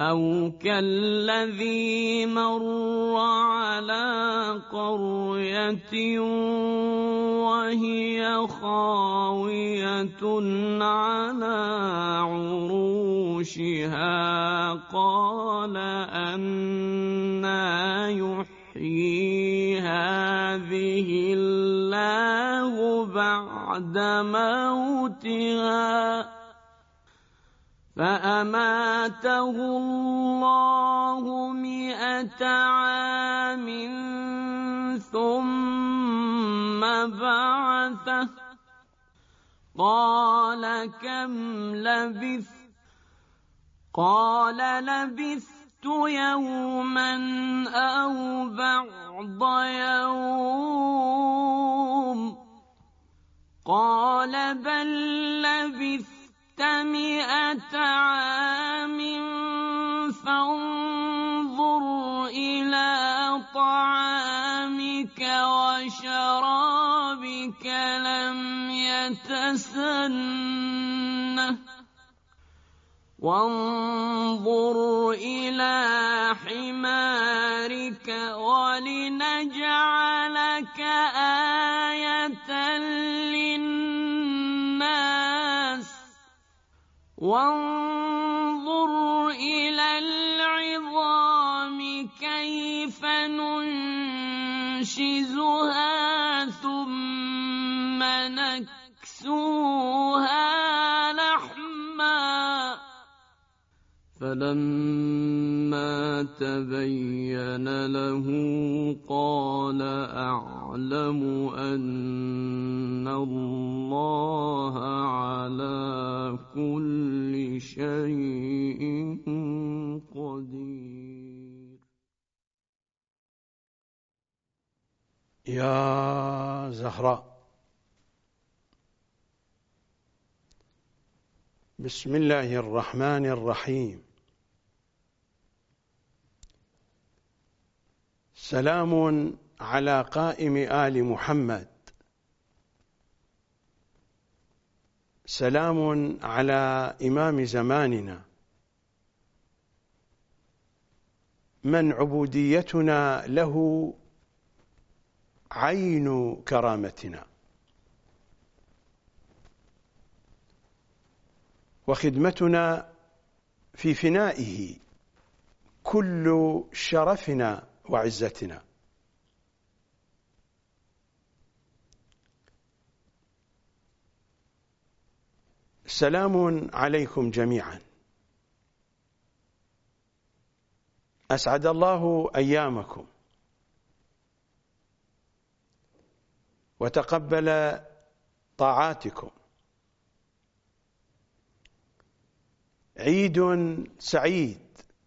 أو كالذي مر على قرية وهي خاوية على عروشها قال أنى يحيي هذه الله بعد موتها فأماته الله 100 عام ثم بعثه قال كم لبثت قال لبثت يوما أو بعض يوم قال بل لبثت 100 عام فانظر إلى طعامك وشرابك لم يتسنه وانظر إلى حمارك ولنجعلك آية للناس وانظر إلى العظام كيف ننشزها ثم نكسوها لحما فلما تبين له قال أعلم أن الله على كل شيء قدير. يا زهراء، بسم الله الرحمن الرحيم. سلام على قائم آل محمد، سلام على إمام زماننا من عبوديتنا له عين كرامتنا وخدمتنا في فنائه كل شرفنا وعزتنا. سلام عليكم جميعا، أسعد الله أيامكم وتقبل طاعاتكم. عيد سعيد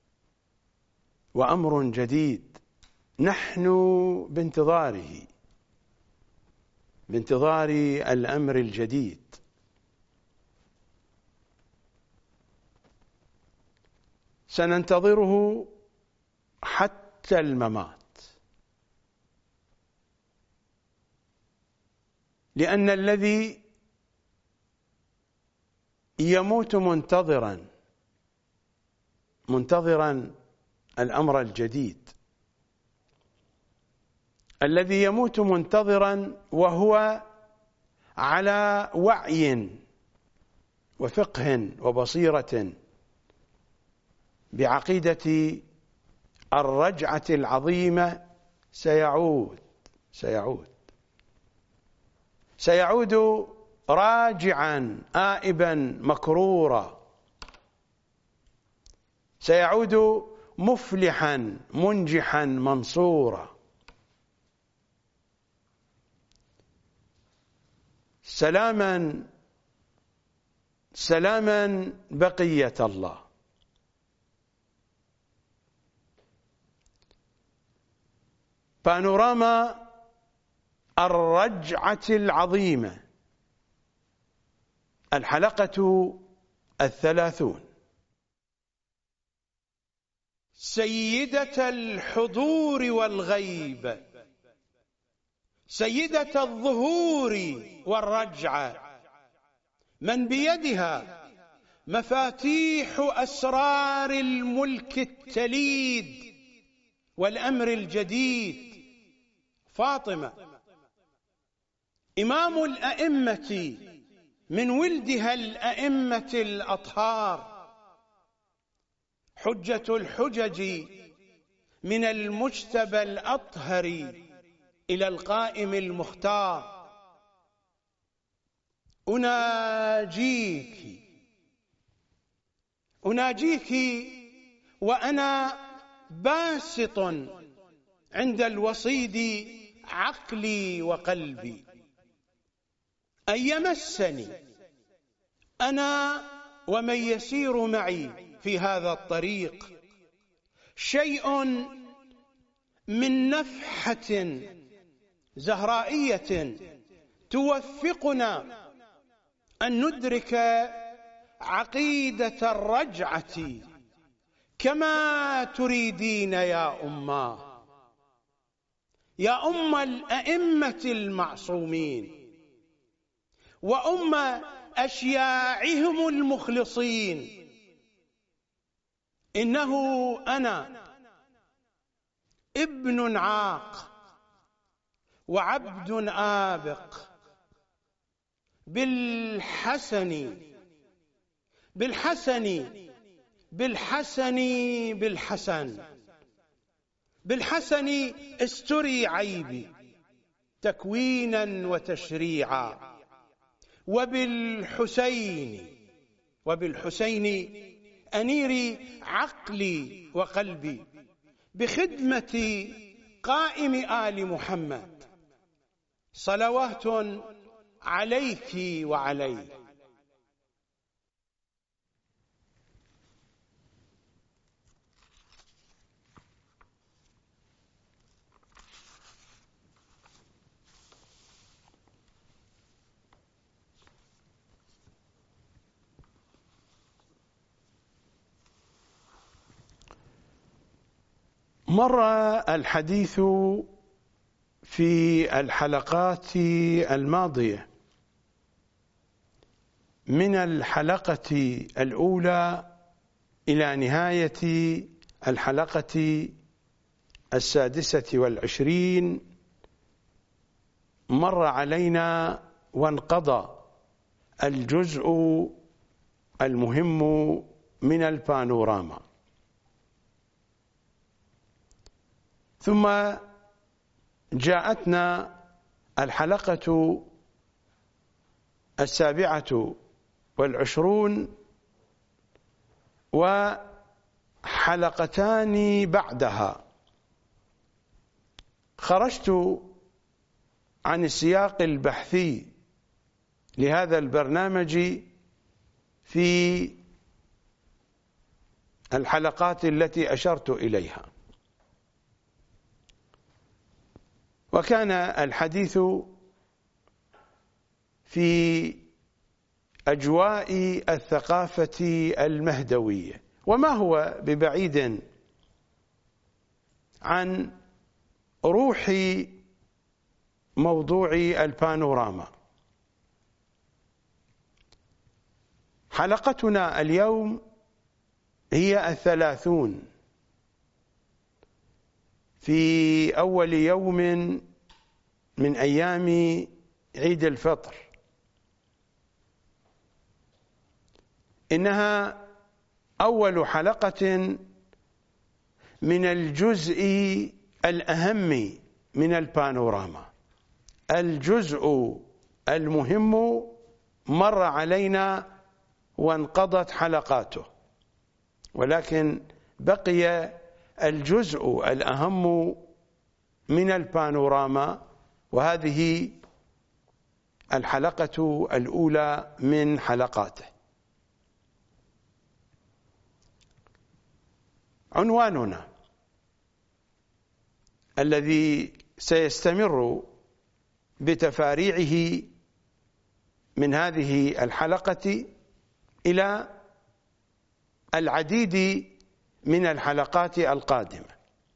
وأمر جديد نحن بانتظاره، بانتظار الأمر الجديد. سننتظره حتى الممات، لأن الذي يموت منتظرا الأمر الجديد، الذي يموت منتظرا وهو على وعي وفقه وبصيرة بعقيدة الرجعة العظيمة سيعود راجعا آئبا مكرورا، سيعود مفلحا منجحا منصورا. سلاما سلاما بقية الله. بانوراما الرجعة العظيمة، الحلقة 30. سيدة الحضور والغيب، سيدة الظهور والرجعة، من بيدها مفاتيح أسرار الملك التليد والأمر الجديد، فاطمة إمام الأئمة من ولدها الأئمة الأطهار، حجة الحجج من المجتبى الأطهر إلى القائم المختار. أناجيك وأنا باسط عند الوصيد عقلي وقلبي، أن يمسني أنا ومن يسير معي في هذا الطريق شيء من نفحة زهرائية توفقنا أن ندرك عقيدة الرجعة كما تريدين يا أماه، يا أم الأئمة المعصومين وأم أشياعهم المخلصين. إنه أنا ابن عاق وعبد آبق بالحسن بالحسن بالحسن بالحسن بالحسن استري عيبي تكوينا وتشريعا، وبالحسين أنيري عقلي وقلبي بخدمة قائم آل محمد، صلوات عليك وعليه. مر الحديث في الحلقات الماضية من الحلقة الأولى إلى نهاية الحلقة 26، مر علينا وانقضى الجزء المهم من البانوراما، ثم جاءتنا الحلقة 27 وحلقتان بعدها. خرجت عن السياق البحثي لهذا البرنامج في الحلقات التي أشرت إليها، وكان الحديث في أجواء الثقافة المهدوية، وما هو ببعيد عن روح موضوع البانوراما. حلقتنا اليوم هي 30 في أول يوم من أيام عيد الفطر. إنها أول حلقة من الجزء الأهم من البانوراما. الجزء المهم مر علينا وانقضت حلقاته، ولكن بقي الجزء الأهم من البانوراما، وهذه الحلقة الأولى من حلقاته. عنواننا الذي سيستمر بتفاريعه من هذه الحلقة إلى العديد من الحلقات القادمة: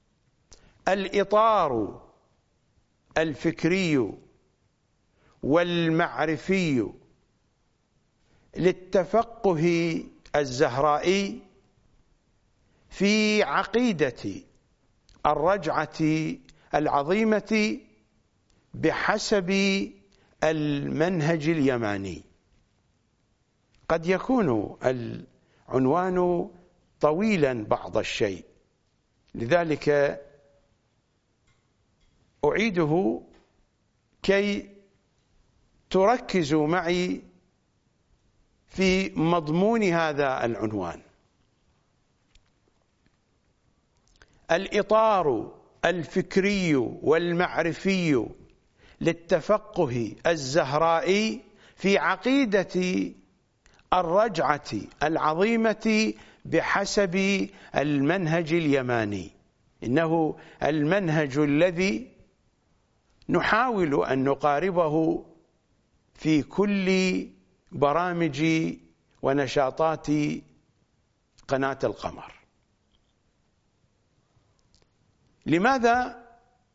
الإطار الفكري والمعرفي للتفقه الزهرائي في عقيدة الرجعة العظيمة بحسب المنهج اليماني. قد يكون العنوان طويلا بعض الشيء، لذلك أعيده كي تركزوا معي في مضمون هذا العنوان. الإطار الفكري والمعرفي للتفقه الزهرائي في عقيدة الرجعة العظيمة بحسب المنهج اليماني، إنه المنهج الذي نحاول أن نقاربه في كل برامج ونشاطات قناة القمر. لماذا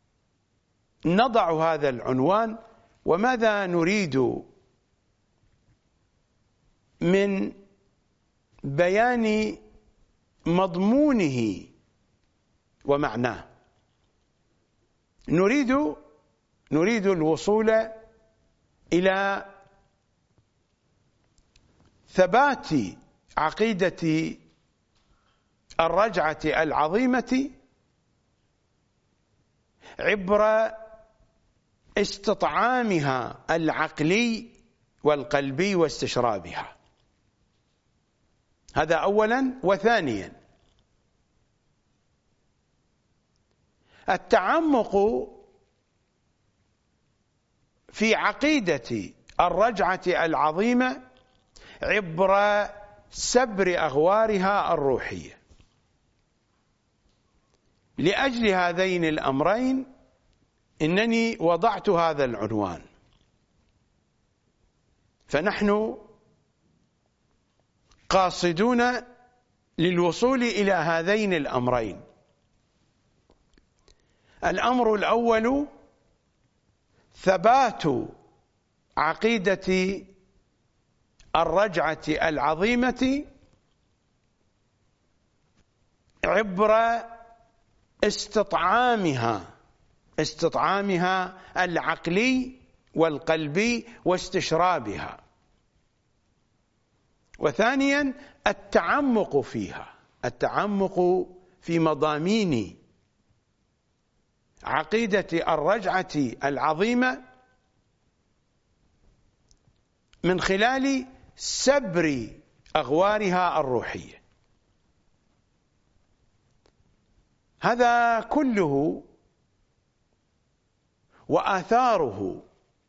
نضع هذا العنوان وماذا نريد من بيان مضمونه ومعناه؟ نريد الوصول إلى ثبات عقيدة الرجعة العظيمة عبر استطعامها العقلي والقلبي واستشرابها. هذا أولا. وثانيا، التعمق في عقيدة الرجعة العظيمة عبر سبر أغوارها الروحية. لأجل هذين الأمرين إنني وضعت هذا العنوان. فنحن قاصدون للوصول إلى هذين الأمرين. الأمر الأول ثبات عقيدة الرجعة العظيمة عبر استطعامها العقلي والقلبي واستشرابها. وثانيا، التعمق فيها، التعمق في مضامين عقيدة الرجعة العظيمة من خلال سبر أغوارها الروحية. هذا كله وآثاره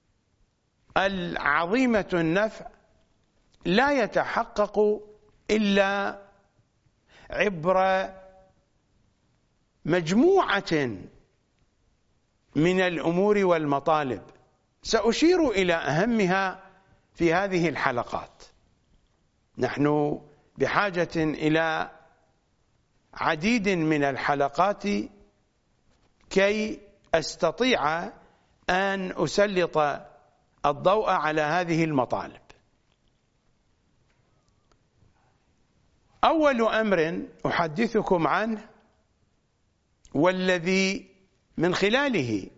العظيمة النفع لا يتحقق إلا عبر مجموعة من الأمور والمطالب سأشير إلى أهمها في هذه الحلقات. نحن بحاجة إلى عديد من الحلقات كي أستطيع أن أسلط الضوء على هذه المطالب. أول أمر أحدثكم عنه والذي من خلاله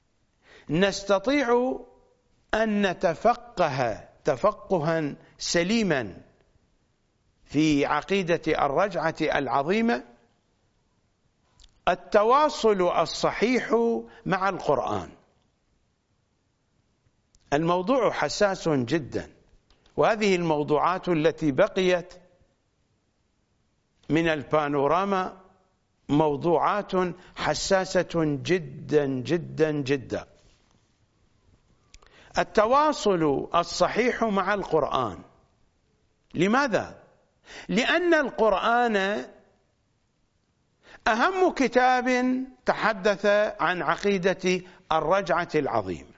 نستطيع أن نتفقه تفقها سليما في عقيدة الرجعة العظيمة التواصل الصحيح مع القرآن. الموضوع حساس جدا، وهذه الموضوعات التي بقيت من البانوراما موضوعات حساسة جدا جدا جدا. التواصل الصحيح مع القرآن. لماذا؟ لأن القرآن أهم كتاب تحدث عن عقيدة الرجعة العظيمة.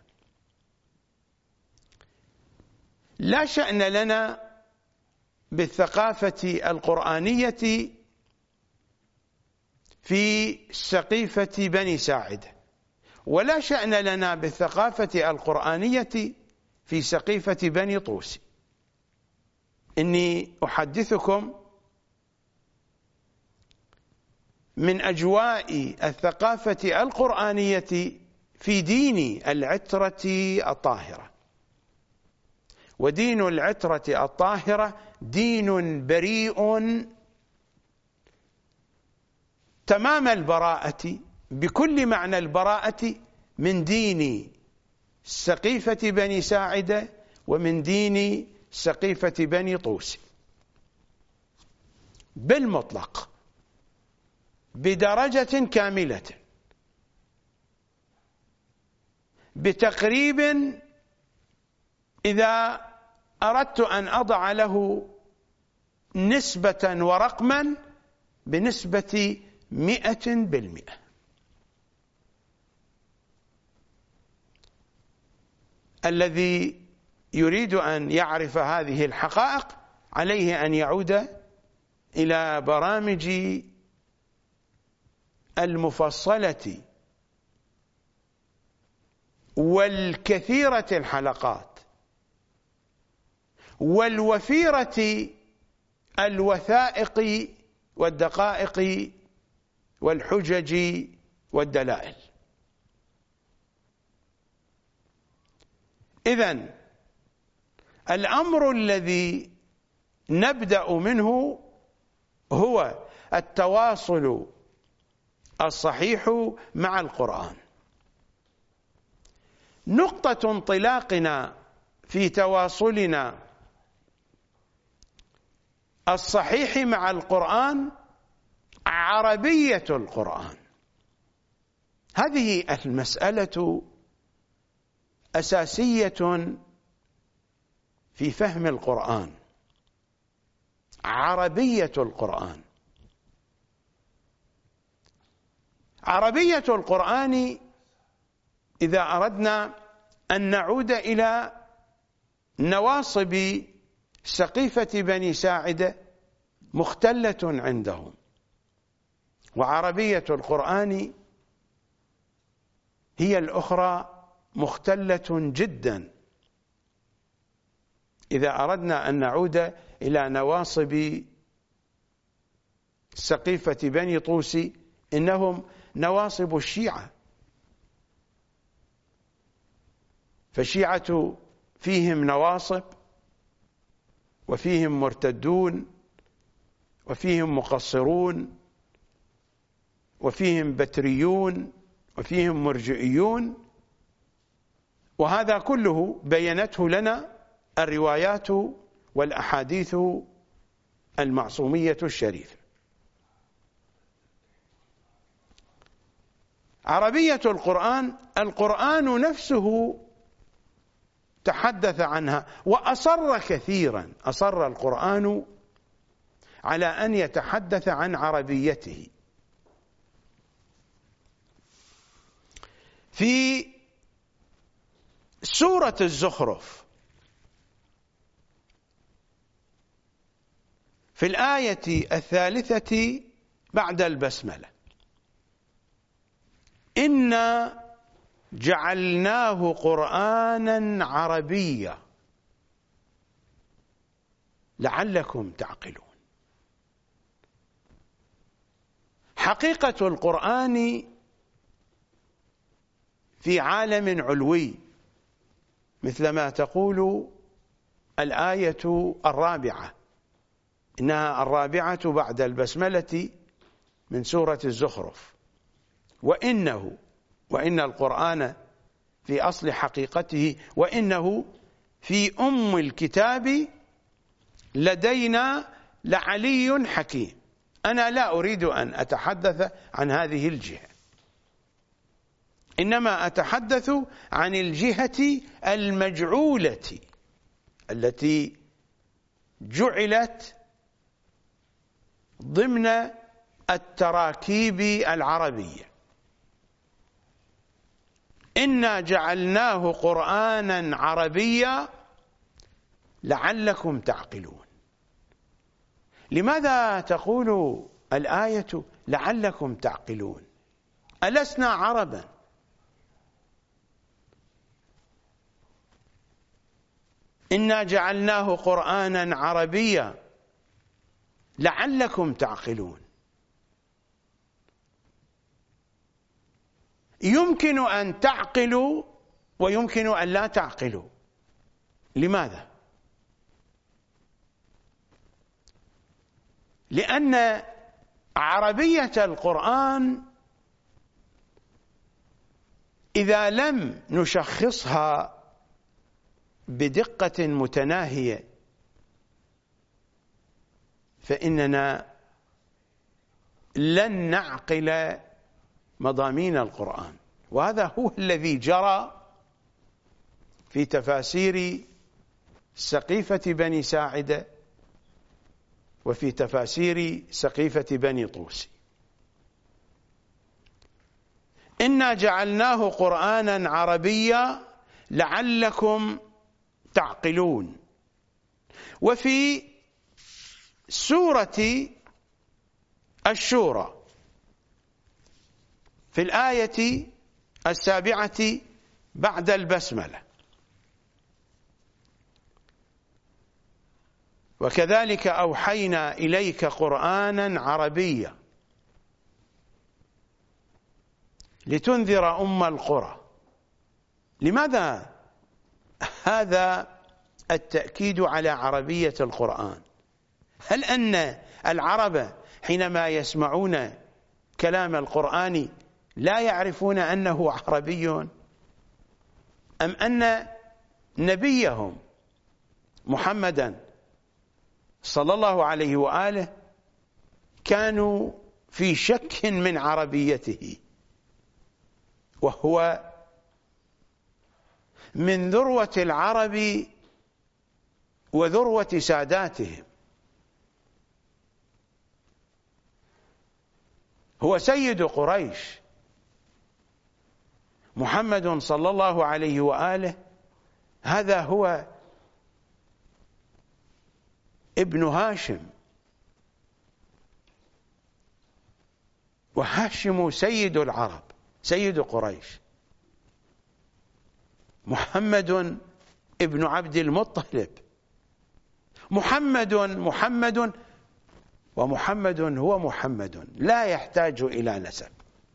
لا شأن لنا بالثقافة القرآنية في سقيفة بني ساعدة، ولا شأن لنا بالثقافة القرآنية في سقيفة بني طوس. إني أحدثكم من أجواء الثقافة القرآنية في دين العترة الطاهرة. ودين العترة الطاهرة دين بريء تمام البراءة بكل معنى البراءة من دين سقيفة بني ساعدة ومن دين سقيفة بني طوس بالمطلق بدرجة كاملة، بتقريب إذا أردت أن أضع له نسبة ورقما بنسبة 100%. الذي يريد أن يعرف هذه الحقائق عليه أن يعود إلى برامج المفصلة والكثيرة الحلقات والوفيرة الوثائق والدقائق والحجج والدلائل. إذن الأمر الذي نبدأ منه هو التواصل الصحيح مع القرآن. نقطة انطلاقنا في تواصلنا الصحيح مع القرآن عربية القرآن. هذه المسألة أساسية في فهم القرآن، عربية القرآن. عربية القرآن إذا أردنا أن نعود إلى نواصب سقيفة بني ساعدة مختلة عندهم، وعربية القرآن هي الأخرى مختلة جدا. إذا أردنا أن نعود إلى نواصب سقيفة بني طوس إنهم نواصب الشيعة، فالشيعة فيهم نواصب وفيهم مرتدون وفيهم مقصرون وفيهم بتريون وفيهم مرجئيون، وهذا كله بينته لنا الروايات والأحاديث المعصومية الشريفة. عربية القرآن، القرآن نفسه تحدث عنها وأصر كثيرا، أصر القرآن على أن يتحدث عن عربيته. في سورة الزخرف في الآية 3 بعد البسملة: إنا جعلناه قرآنا عربيا لعلكم تعقلون. حقيقة القرآن في عالم علوي، مثلما تقول الآية 4، إنها 4 بعد البسملة من سورة الزخرف: وإن القرآن في أصل حقيقته وإنه في أم الكتاب لدينا لعلي حكيم. أنا لا أريد أن أتحدث عن هذه الجهة، إنما أتحدث عن الجهة المجعولة التي جعلت ضمن التراكيب العربية. إنا جعلناه قرآنا عربيا لعلكم تعقلون. لماذا تقول الآية لعلكم تعقلون؟ ألسنا عربا؟ إنا جعلناه قرآنا عربيا لعلكم تعقلون. يمكن أن تعقلوا ويمكن أن لا تعقلوا. لماذا؟ لأن عربية القرآن إذا لم نشخصها بدقة متناهية فإننا لن نعقل مضامين القرآن. وهذا هو الذي جرى في تفاسير سقيفة بني ساعدة وفي تفاسير سقيفة بني طوسي. إنا جعلناه قرآنا عربيا لعلكم تعقلون. وفي سورة الشورى في الآية 7 بعد البسملة: وكذلك أوحينا إليك قرآنا عربيا لتنذر أم القرى. لماذا هذا التأكيد على عربية القرآن؟ هل أن العرب حينما يسمعون كلام القرآن لا يعرفون أنه عربي، أم أن نبيهم محمدا صلى الله عليه وآله كانوا في شك من عربيته، وهو من ذروة العرب وذروة ساداتهم، هو سيد قريش محمد صلى الله عليه وآله. هذا هو ابن هاشم، وهاشم سيد العرب سيد قريش. محمد ابن عبد المطلب، محمد ومحمد هو محمد لا يحتاج إلى نسب.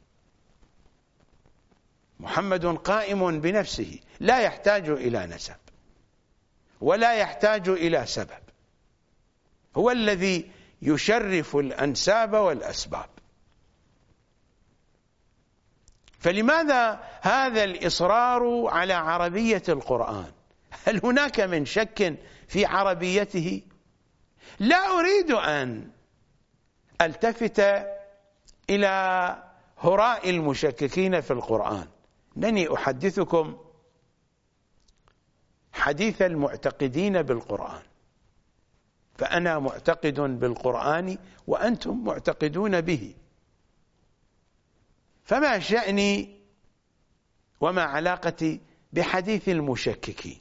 محمد قائم بنفسه لا يحتاج إلى نسب ولا يحتاج إلى سبب، هو الذي يشرف الأنساب والأسباب. فلماذا هذا الإصرار على عربية القرآن؟ هل هناك من شك في عربيته؟ لا أريد أن ألتفت إلى هراء المشككين في القرآن، إنني أحدثكم حديث المعتقدين بالقرآن، فأنا معتقد بالقرآن وأنتم معتقدون به، فما شأني وما علاقتي بحديث المشككين؟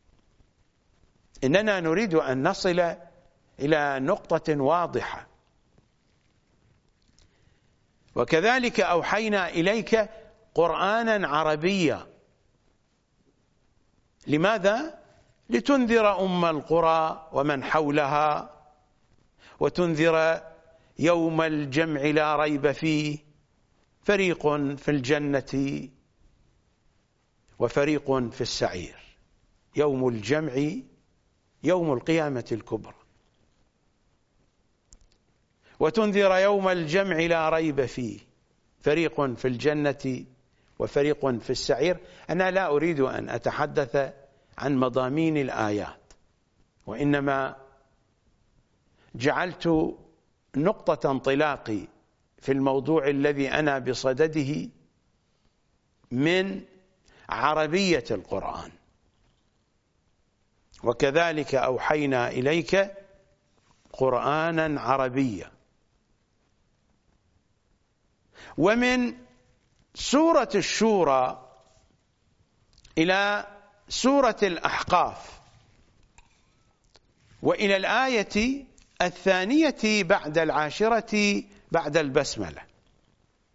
إننا نريد أن نصل إلى نقطة واضحة. وكذلك أوحينا إليك قرآنا عربيا. لماذا؟ لتنذر أم القرى ومن حولها وتنذر يوم الجمع لا ريب فيه، فريق في الجنة وفريق في السعير. يوم الجمع يوم القيامة الكبرى، وتنذر يوم الجمع لا ريب فيه، فريق في الجنة وفريق في السعير. أنا لا أريد أن أتحدث عن مضامين الآيات، وإنما جعلت نقطة انطلاقي في الموضوع الذي أنا بصدده من عربية القرآن. وكذلك أوحينا إليك قرآنا عربيا. ومن سورة الشورى إلى سورة الأحقاف وإلى الآية 2 بعد 10 بعد البسملة.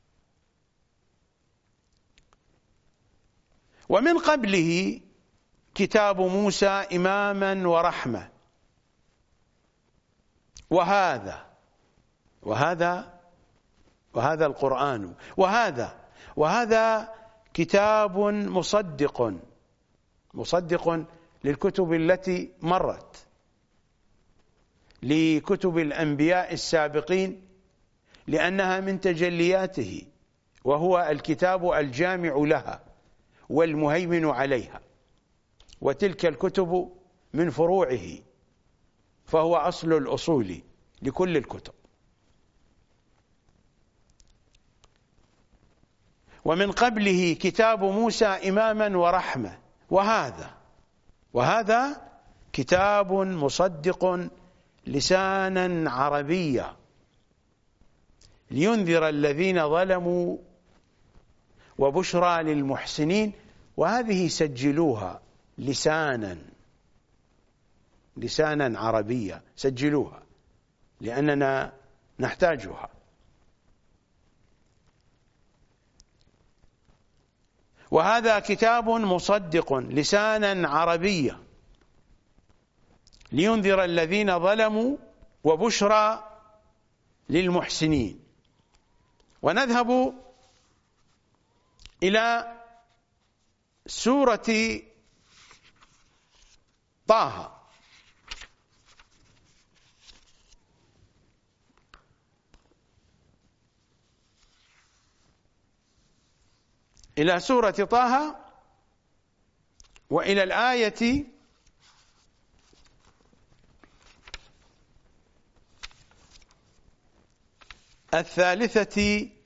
ومن قبله كتاب موسى إماما ورحمة، وهذا القرآن، وهذا كتاب مصدق للكتب التي مرت، لكتب الأنبياء السابقين، لأنها من تجلياته، وهو الكتاب الجامع لها والمهيمن عليها، وتلك الكتب من فروعه، فهو أصل الأصول لكل الكتب. ومن قبله كتاب موسى إماما ورحمة، وهذا كتاب مصدق لسانا عربيا لينذر الذين ظلموا وبشرى للمحسنين. وهذه سجلوها لسانا عربيا، سجلوها لأننا نحتاجها. وهذا كتاب مصدق لسانا عربيا لينذر الذين ظلموا وبشرى للمحسنين. ونذهب إلى سورة طه. إلى سورة طه وإلى الآية 3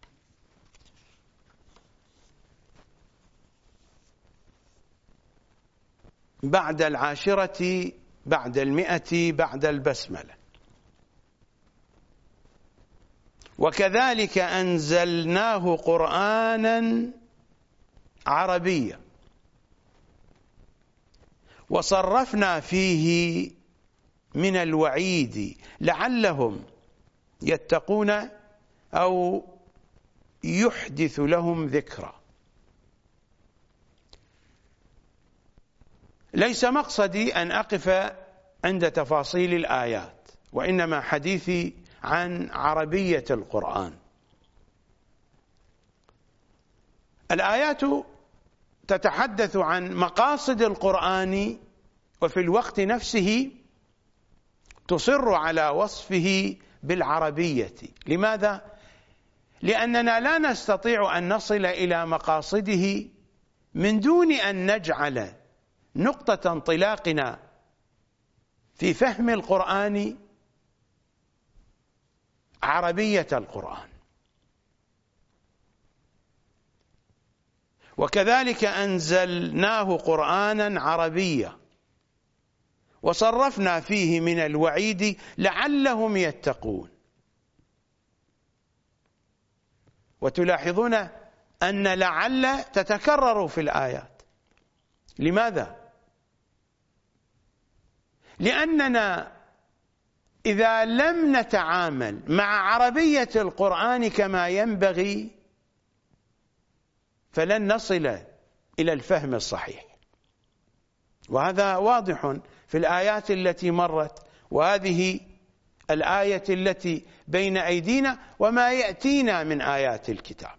بعد 10 بعد 100 بعد البسملة. وكذلك أنزلناه قرآنا عربيا وصرفنا فيه من الوعيد لعلهم يتقون أو يحدث لهم ذكرى. ليس مقصدي أن أقف عند تفاصيل الآيات، وإنما حديثي عن عربية القرآن. الآيات تتحدث عن مقاصد القرآن، وفي الوقت نفسه تصر على وصفه بالعربية. لماذا؟ لأننا لا نستطيع أن نصل إلى مقاصده من دون أن نجعل نقطة انطلاقنا في فهم القرآن عربية القرآن. وكذلك أنزلناه قرآنا عربيا وصرفنا فيه من الوعيد لعلهم يتقون. وتلاحظون أن لعل تتكرر في الآيات. لماذا؟ لأننا إذا لم نتعامل مع عربية القرآن كما ينبغي فلن نصل إلى الفهم الصحيح. وهذا واضح في الآيات التي مرت، وهذه الآية التي بين أيدينا وما يأتينا من آيات الكتاب.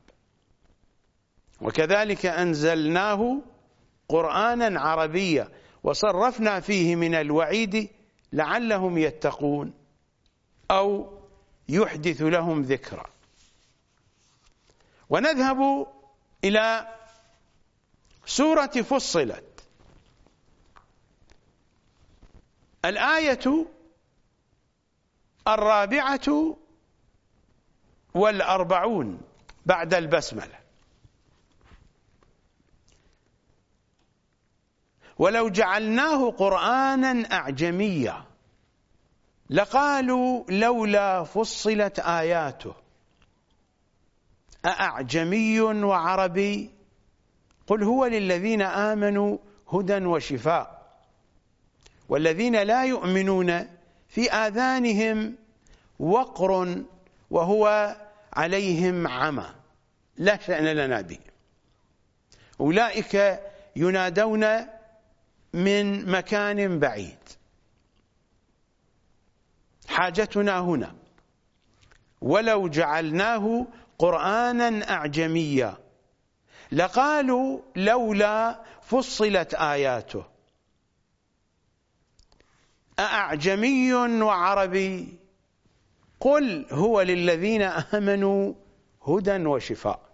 وكذلك أنزلناه قرآنا عربيا وصرفنا فيه من الوعيد لعلهم يتقون أو يحدث لهم ذكرى. ونذهب إلى سورة فصلت، الآية 44 بعد البسملة. ولو جعلناه قرآنا أعجميا لقالوا لولا فصلت آياته أأعجمي وعربي قل هو للذين آمنوا هدى وشفاء والذين لا يؤمنون في آذانهم وقر وهو عليهم عمى لا شأن لنا بهم أولئك ينادون من مكان بعيد، حاجتنا هنا ولو جعلناه قرآنا أعجميا لقالوا لولا فصلت آياته أأعجمي وعربي قل هو للذين آمنوا هدى وشفاء.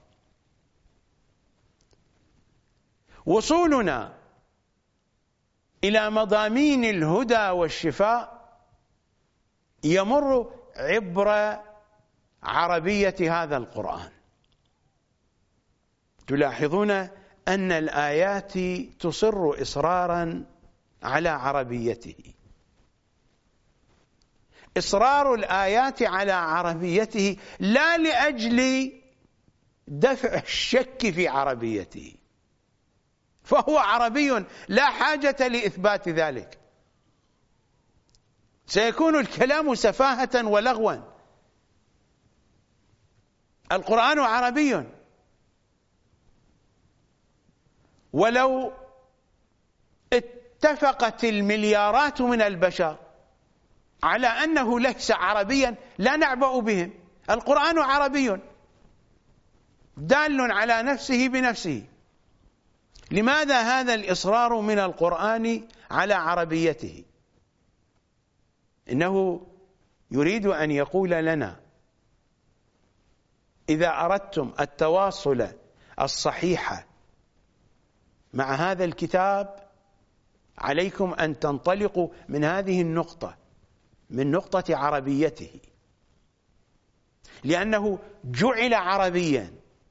وصولنا إلى مضامين الهدى والشفاء يمر عبر عربية هذا القرآن. تلاحظون أن الآيات تصر إصرارا على عربيته. إصرار الآيات على عربيته لا لأجل دفع الشك في عربيته، فهو عربي لا حاجة لإثبات ذلك، سيكون الكلام سفاهة ولغوا. القرآن عربي، ولو اتفقت المليارات من البشر على أنه ليس عربيا لا نعبأ بهم. القرآن عربي دال على نفسه بنفسه. لماذا هذا الإصرار من القرآن على عربيته؟ إنه يريد أن يقول لنا إذا أردتم التواصل الصحيح مع هذا الكتاب عليكم أن تنطلقوا من هذه النقطة، من نقطة عربيته، لأنه جعل عربيا،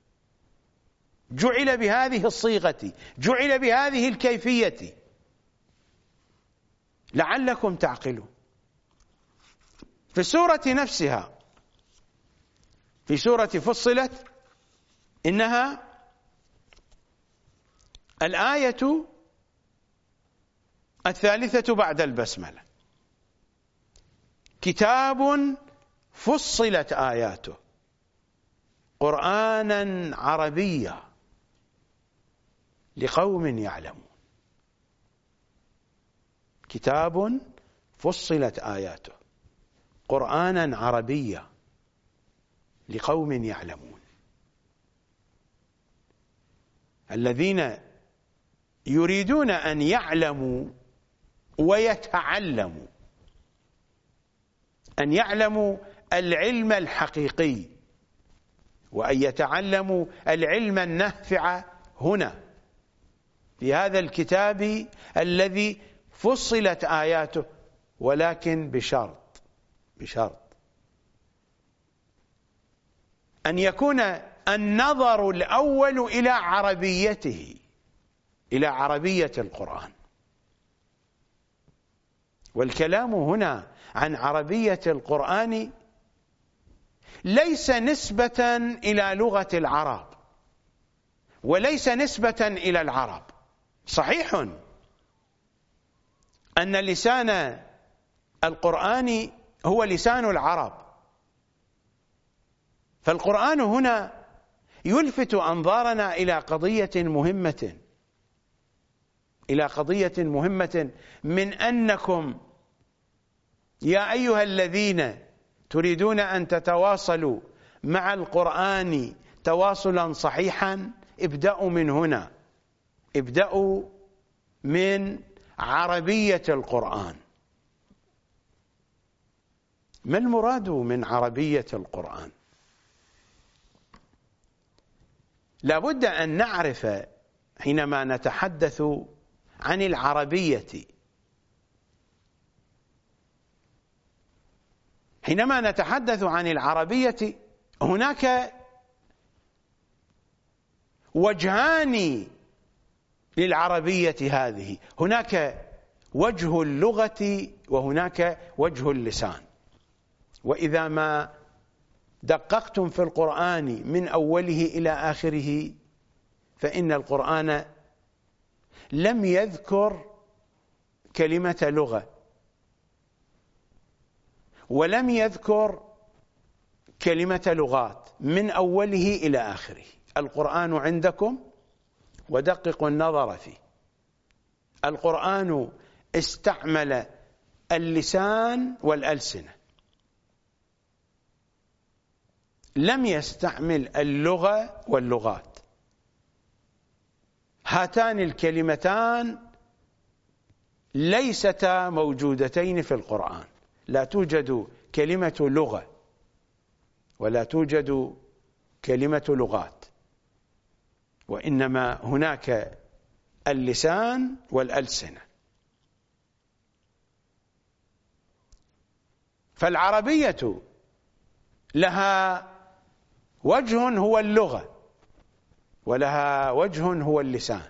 جعل بهذه الصيغة، جعل بهذه الكيفية، لعلكم تعقلون. في السورة نفسها، في سورة فصلت، إنها الآية 3 بعد البسملة: كتاب فصلت آياته قرآنا عربيا لقوم يعلمون. كتاب فصلت آياته قرآنا عربيا لقوم يعلمون. الذين يريدون أن يعلموا ويتعلموا، أن يعلموا العلم الحقيقي وأن يتعلموا العلم النافع هنا في هذا الكتاب الذي فصلت آياته، ولكن بشرط أن يكون النظر الأول إلى عربيته، إلى عربية القرآن. والكلام هنا عن عربية القرآن ليس نسبة إلى لغة العرب، وليس نسبة إلى العرب. صحيح أن لسان القرآن هو لسان العرب، فالقرآن هنا يلفت أنظارنا إلى قضية مهمة، من أنكم يا أيها الذين تريدون أن تتواصلوا مع القرآن تواصلا صحيحا، ابدأوا من هنا، ابدأوا من عربية القرآن. ما المراد من عربية القرآن؟ لابد أن نعرف حينما نتحدث عن العربية، حينما نتحدث عن العربية هناك وجهان للعربية هذه، هناك وجه اللغة وهناك وجه اللسان. وإذا ما دققتم في القرآن من أوله إلى آخره فإن القرآن لم يذكر كلمة لغة، ولم يذكر كلمة لغات من أوله إلى آخره. القرآن عندكم ودققوا النظر فيه، القرآن استعمل اللسان والألسنة، لم يستعمل اللغة واللغات. هاتان الكلمتان ليستا موجودتين في القرآن، لا توجد كلمة لغة ولا توجد كلمة لغات، وإنما هناك اللسان والألسنة. فالعربية لها وجه هو اللغة، ولها وجه هو اللسان.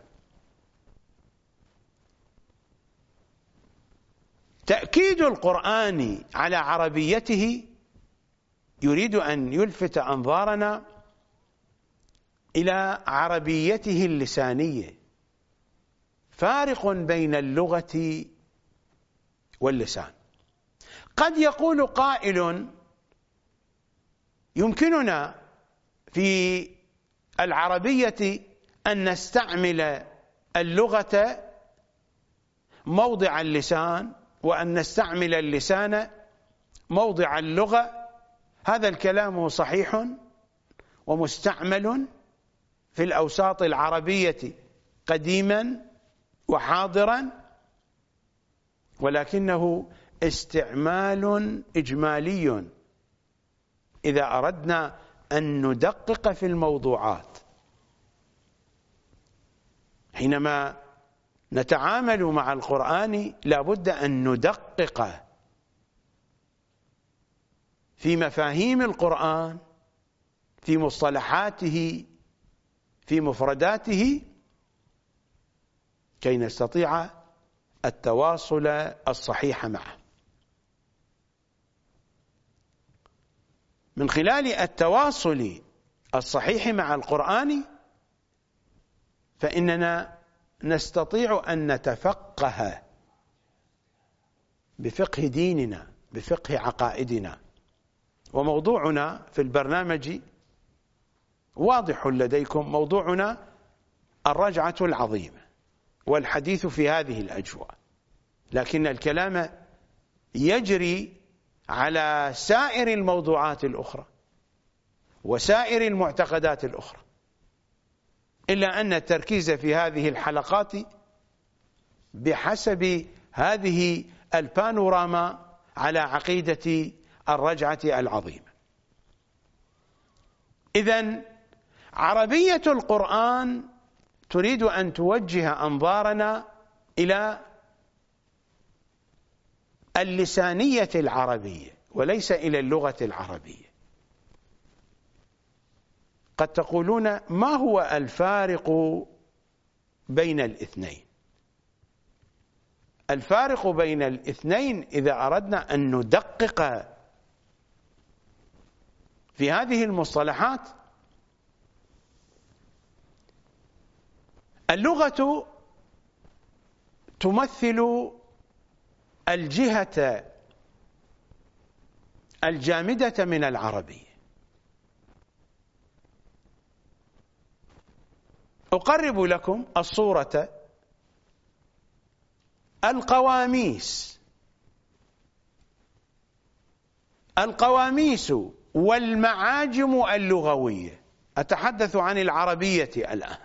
تأكيد القرآن على عربيته يريد أن يلفت أنظارنا إلى عربيته اللسانية، فارق بين اللغة واللسان. قد يقول قائل: يمكننا في العربية أن نستعمل اللغة موضع اللسان، وأن نستعمل اللسان موضع اللغة. هذا الكلام صحيح ومستعمل في الأوساط العربية قديما وحاضرا، ولكنه استعمال إجمالي إذا أردنا أن ندقق في الموضوعات. حينما نتعامل مع القرآن لا بد أن ندقق في مفاهيم القرآن، في مصطلحاته، في مفرداته، كي نستطيع التواصل الصحيح معه. من خلال التواصل الصحيح مع القرآن فإننا نستطيع أن نتفقه بفقه ديننا، بفقه عقائدنا. وموضوعنا في البرنامج واضح لديكم، موضوعنا الرجعة العظيمة والحديث في هذه الأجواء، لكن الكلام يجري على سائر الموضوعات الأخرى وسائر المعتقدات الأخرى، إلا أن التركيز في هذه الحلقات بحسب هذه البانوراما على عقيدة الرجعة العظيمة. إذن عربية القرآن تريد أن توجه أنظارنا إلى اللسانية العربية وليس إلى اللغة العربية. قد تقولون: ما هو الفارق بين الاثنين؟ الفارق بين الاثنين إذا أردنا أن ندقق في هذه المصطلحات: اللغة تمثل الجهة الجامدة من العربية. أقرب لكم الصورة: القواميس والمعاجم اللغوية. أتحدث عن العربية الآن.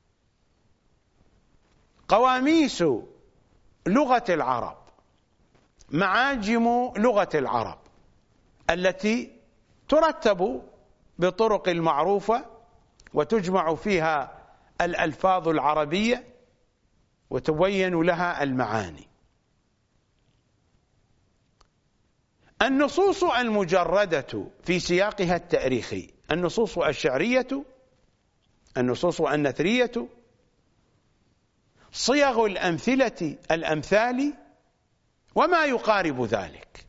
قواميس لغة العرب، معاجم لغة العرب التي ترتب بطرق المعروفة وتجمع فيها الألفاظ العربية وتبين لها المعاني. النصوص المجردة في سياقها التاريخي، النصوص الشعرية، النصوص النثرية، صيغ الأمثلة، الأمثال، وما يقارب ذلك،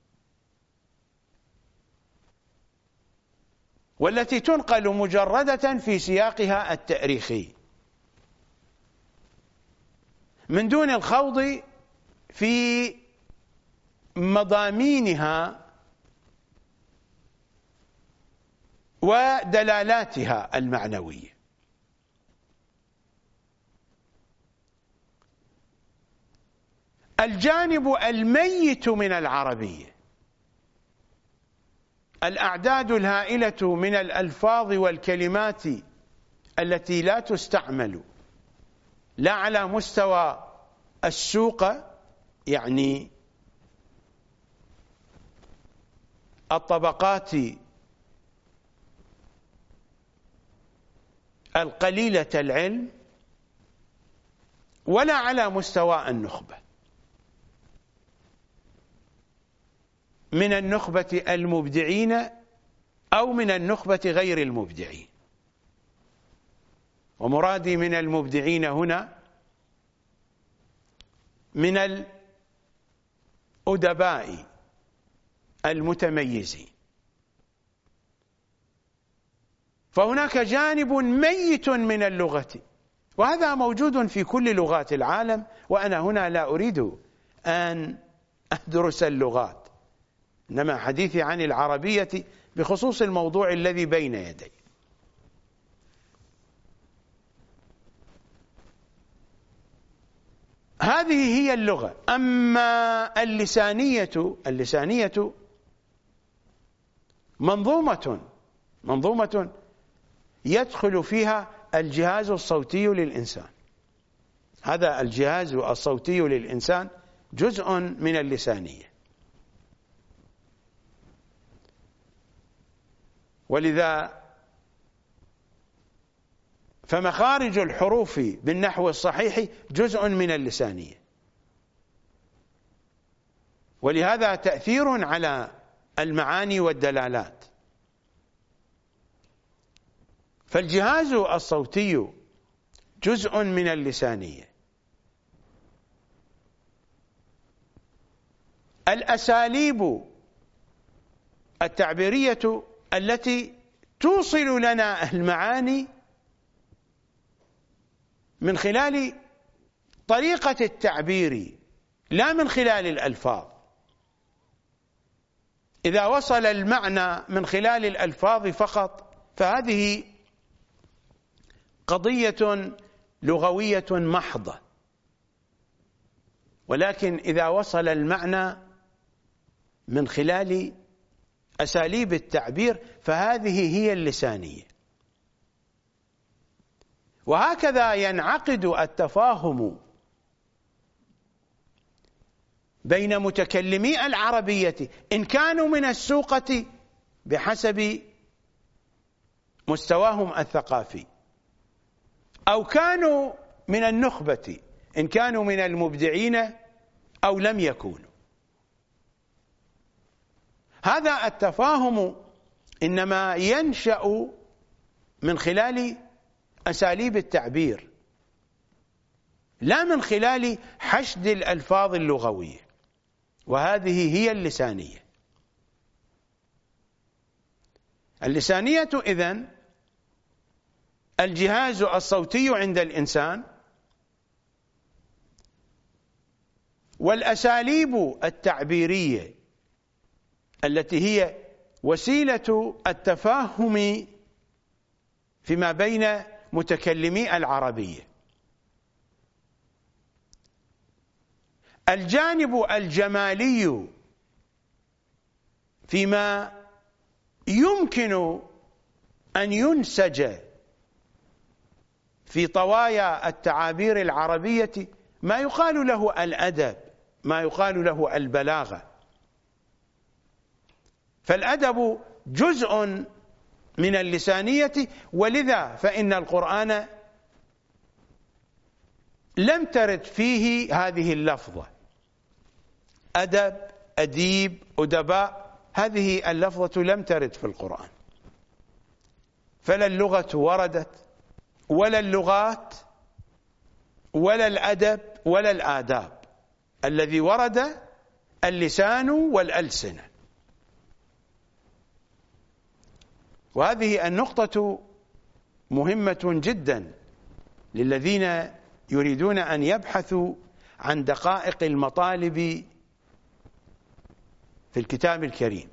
والتي تنقل مجردة في سياقها التاريخي من دون الخوض في مضامينها ودلالاتها المعنوية. الجانب الميت من العربية، الأعداد الهائلة من الألفاظ والكلمات التي لا تستعمل لا على مستوى السوق، يعني الطبقات القليلة العلم، ولا على مستوى النخبة، من النخبة المبدعين أو من النخبة غير المبدعين. ومرادي من المبدعين هنا من الأدباء المتميزين. فهناك جانب ميت من اللغة، وهذا موجود في كل لغات العالم، وأنا هنا لا أريد أن أدرس اللغات، إنما حديثي عن العربية بخصوص الموضوع الذي بين يدي. هذه هي اللغة. أما اللسانية منظومة يدخل فيها الجهاز الصوتي للإنسان. هذا الجهاز الصوتي للإنسان جزء من اللسانية، ولذا فمخارج الحروف بالنحو الصحيح جزء من اللسانية، ولهذا تأثير على المعاني والدلالات. فالجهاز الصوتي جزء من اللسانية. الأساليب التعبيرية التي توصل لنا المعاني من خلال طريقة التعبير لا من خلال الألفاظ. إذا وصل المعنى من خلال الألفاظ فقط فهذه قضية لغوية محضة، ولكن إذا وصل المعنى من خلال أساليب التعبير فهذه هي اللسانية. وهكذا ينعقد التفاهم بين متكلمي العربية إن كانوا من السوقة بحسب مستواهم الثقافي، أو كانوا من النخبة إن كانوا من المبدعين أو لم يكونوا. هذا التفاهم إنما ينشأ من خلال أساليب التعبير لا من خلال حشد الألفاظ اللغوية، وهذه هي اللسانية. اللسانية إذن الجهاز الصوتي عند الإنسان، والأساليب التعبيرية التي هي وسيلة التفاهم فيما بين متكلمي العربية. الجانب الجمالي فيما يمكن أن ينسج في طوايا التعابير العربية ما يقال له الأدب، ما يقال له البلاغة. فالأدب جزء من اللسانية، ولذا فإن القرآن لم ترد فيه هذه اللفظة أدب، أديب، أدباء، هذه اللفظة لم ترد في القرآن. فلا اللغة وردت، ولا اللغات، ولا الأدب، ولا الآداب. الذي ورد اللسان والألسنة. وهذه النقطة مهمة جدا للذين يريدون أن يبحثوا عن دقائق المطالب في الكتاب الكريم.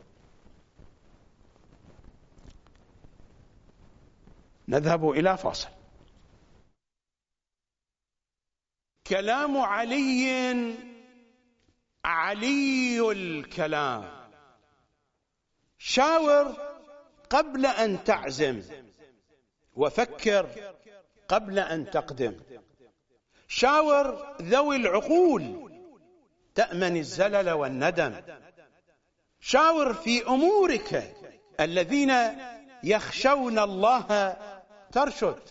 نذهب إلى فاصل. كلام علي علي الكلام. شاور قبل أن تعزم، وفكر قبل أن تقدم. شاور ذوي العقول تأمن الزلل والندم. شاور في أمورك الذين يخشون الله ترشد.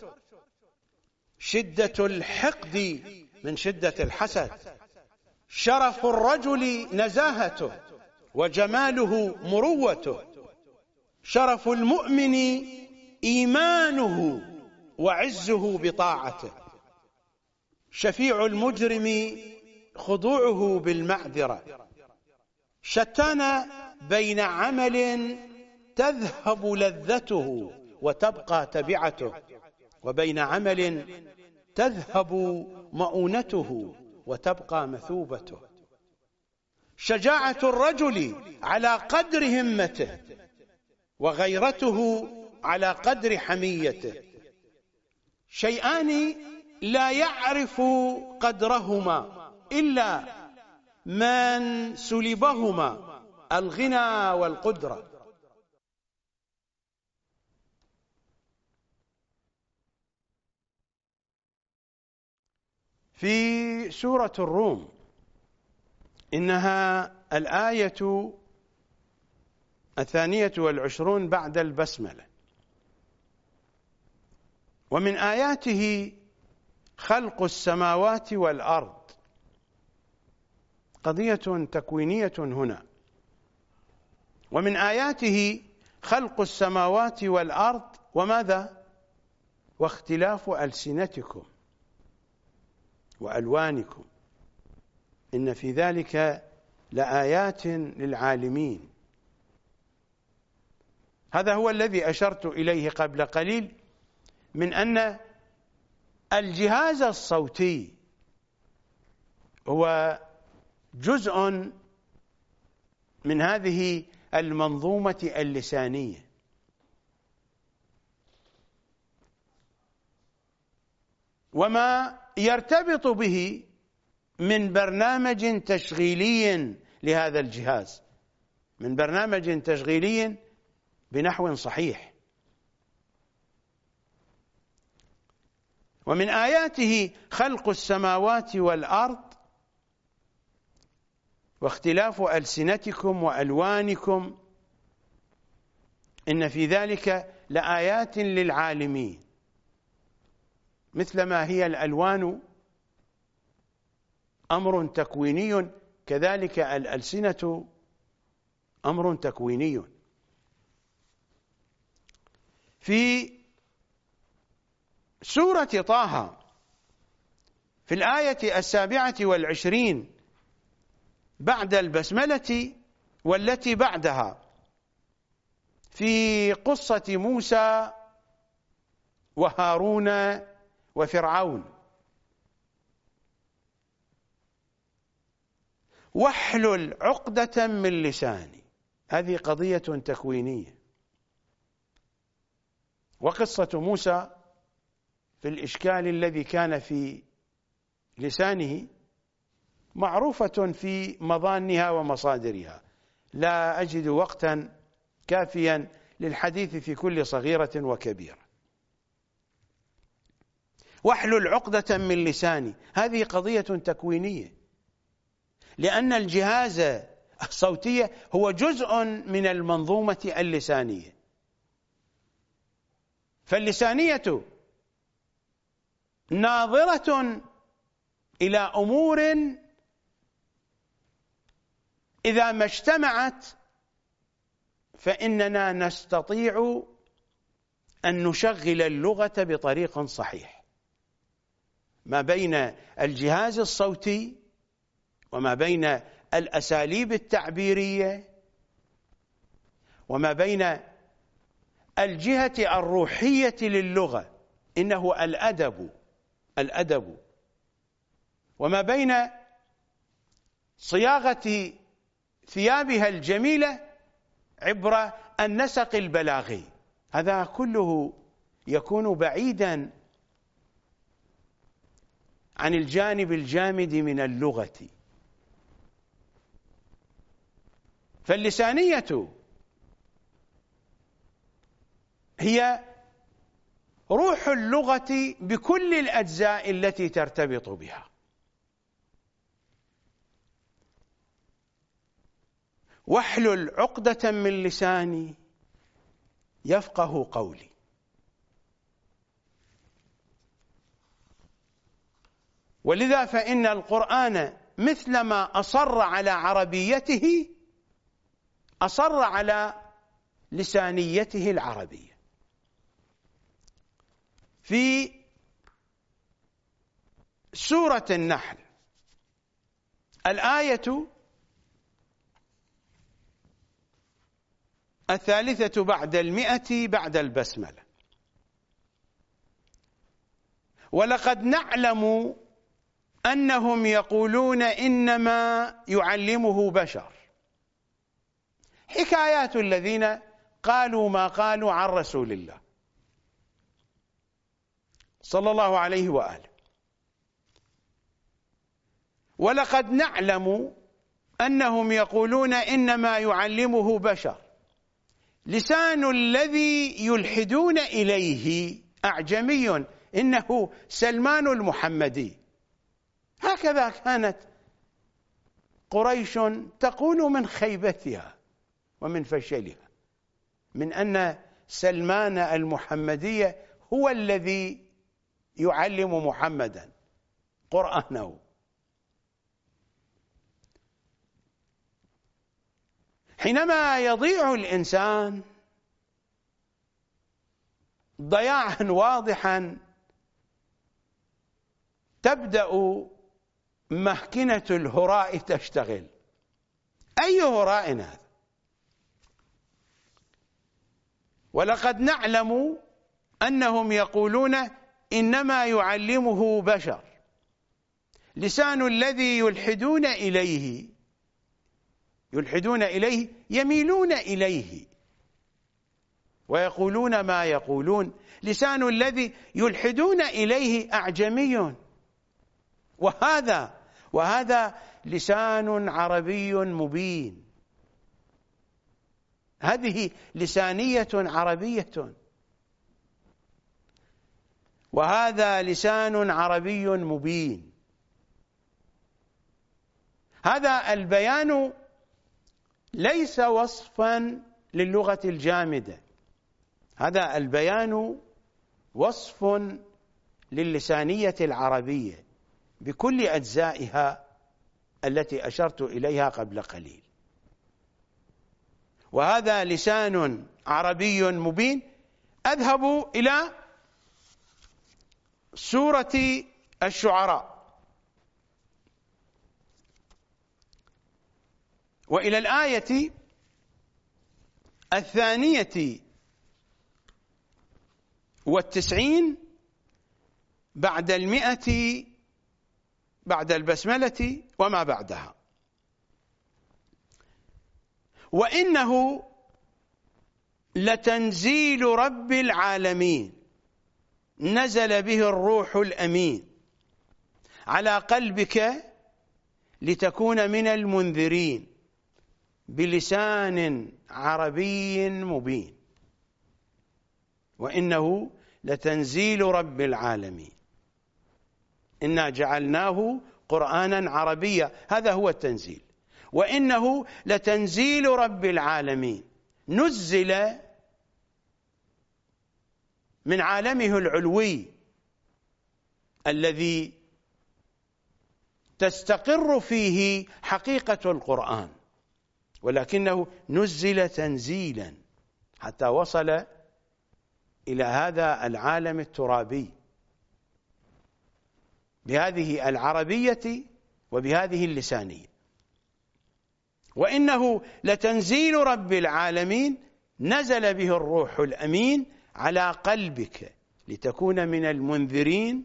شدة الحقد من شدة الحسد. شرف الرجل نزاهته، وجماله مروته. شرف المؤمن إيمانه، وعزه بطاعته. شفيع المجرم خضوعه بالمعذرة. شتان بين عمل تذهب لذته وتبقى تبعته، وبين عمل تذهب مؤونته وتبقى مثوبته. شجاعة الرجل على قدر همته، وغيرته على قدر حميته. شيئان لا يعرف قدرهما إلا من سلبهما: الغنى والقدرة. في سورة الروم إنها الآية 22 بعد البسملة. ومن آياته خلق السماوات والأرض. قضية تكوينية هنا. ومن آياته خلق السماوات والأرض وماذا؟ واختلاف ألسنتكم وألوانكم إن في ذلك لآيات للعالمين. هذا هو الذي أشرت إليه قبل قليل من أن الجهاز الصوتي هو جزء من هذه المنظومة اللسانية. وما يرتبط به من برنامج تشغيلي لهذا الجهاز، من برنامج تشغيلي بنحو صحيح. ومن آياته خلق السماوات والأرض واختلاف ألسنتكم وألوانكم إن في ذلك لآيات للعالمين. مثلما هي الألوان أمر تكويني، كذلك الألسنة أمر تكويني. في سورة طه في الآية 27 بعد البسملة والتي بعدها، في قصة موسى وهارون وفرعون: واحلل عقدة من لساني. هذه قضية تكوينية. وقصة موسى في الإشكال الذي كان في لسانه معروفة في مظانها ومصادرها، لا أجد وقتا كافيا للحديث في كل صغيرة وكبيرة. واحلل عقدة من لساني، هذه قضية تكوينية، لأن الجهاز الصوتي هو جزء من المنظومة اللسانية. فاللسانية ناظرة إلى أمور إذا ما اجتمعت فإننا نستطيع أن نشغل اللغة بطريق صحيح، ما بين الجهاز الصوتي وما بين الأساليب التعبيرية وما بين الجهة الروحية للغة، إنه الأدب، وما بين صياغة ثيابها الجميلة عبر النسق البلاغي. هذا كله يكون بعيدا عن الجانب الجامد من اللغة. فاللسانية هي روح اللغة بكل الأجزاء التي ترتبط بها. واحلل عقدة من لساني يفقه قولي. ولذا فإن القرآن مثلما أصر على عربيته أصر على لسانيته العربية. في سورة النحل الآية 300 بعد البسملة: ولقد نعلم أنهم يقولون إنما يعلمه بشر. حكايات الذين قالوا ما قالوا عن رسول الله صلى الله عليه وآله. ولقد نعلم أنهم يقولون إنما يعلمه بشر لسان الذي يلحدون إليه أعجمي إنه سلمان المحمدي. هكذا كانت قريش تقول من خيبتها ومن فشلها، من أن سلمان المحمدي هو الذي يعلم محمدا قرآنه. حينما يضيع الإنسان ضياعا واضحا تبدأ مهكنة الهراء تشتغل. أي هراء هذا؟ ولقد نعلم أنهم يقولون إنما يعلمه بشر لسان الذي يلحدون إليه يميلون إليه ويقولون ما يقولون. لسان الذي يلحدون إليه أعجمي، وهذا لسان عربي مبين. هذه لسانية عربية، وهذا لسان عربي مبين. هذا البيان ليس وصفا للغة الجامدة، هذا البيان وصف للسانية العربية بكل أجزائها التي أشرت إليها قبل قليل. وهذا لسان عربي مبين. أذهب إلى سورة الشعراء وإلى الآية 92 بعد 100 بعد البسملة وما بعدها: وإنه لتنزيل رب العالمين نزل به الروح الأمين على قلبك لتكون من المنذرين بلسان عربي مبين. وإنه لتنزيل رب العالمين إنا جعلناه قرآنا عربيا، هذا هو التنزيل. وإنه لتنزيل رب العالمين نزل من عالمه العلوي الذي تستقر فيه حقيقة القرآن، ولكنه نزل تنزيلا حتى وصل إلى هذا العالم الترابي بهذه العربية وبهذه اللسانية. وإنه لتنزيل رب العالمين نزل به الروح الأمين على قلبك لتكون من المنذرين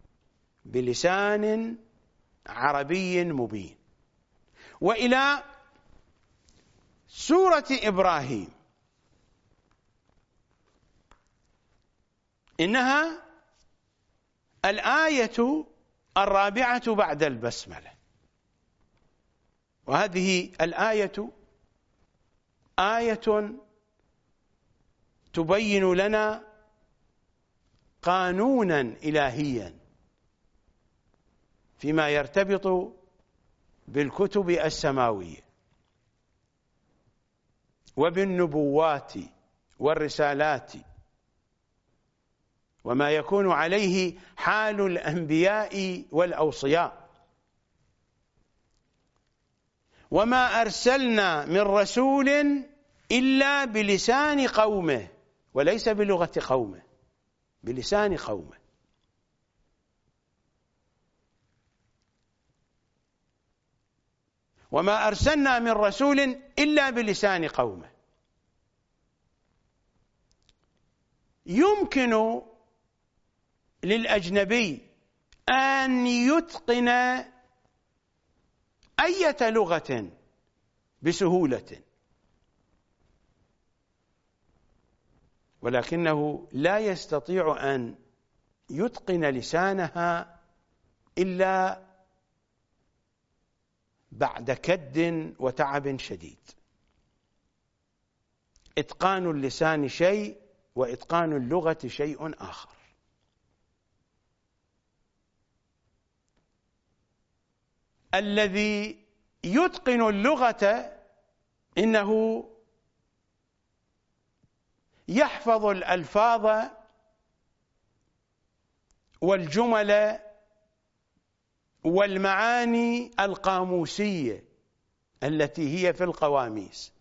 بلسان عربي مبين. وإلى سورة إبراهيم إنها الآية 4 بعد البسملة، وهذه الآية آية تبين لنا قانونا إلهيا فيما يرتبط بالكتب السماوية وبالنبوات والرسالات وما يكون عليه حال الأنبياء والأوصياء. وما أرسلنا من رسول إلا بلسان قومه، وليس بلغة قومه، بلسان قومه. وما أرسلنا من رسول إلا بلسان قومه. يمكن للأجنبي أن يتقن أية لغة بسهولة، ولكنه لا يستطيع أن يتقن لسانها إلا بعد كد وتعب شديد. إتقان اللسان شيء وإتقان اللغة شيء آخر. الذي يتقن اللغة إنه يحفظ الألفاظ والجمل والمعاني القاموسية التي هي في القواميس،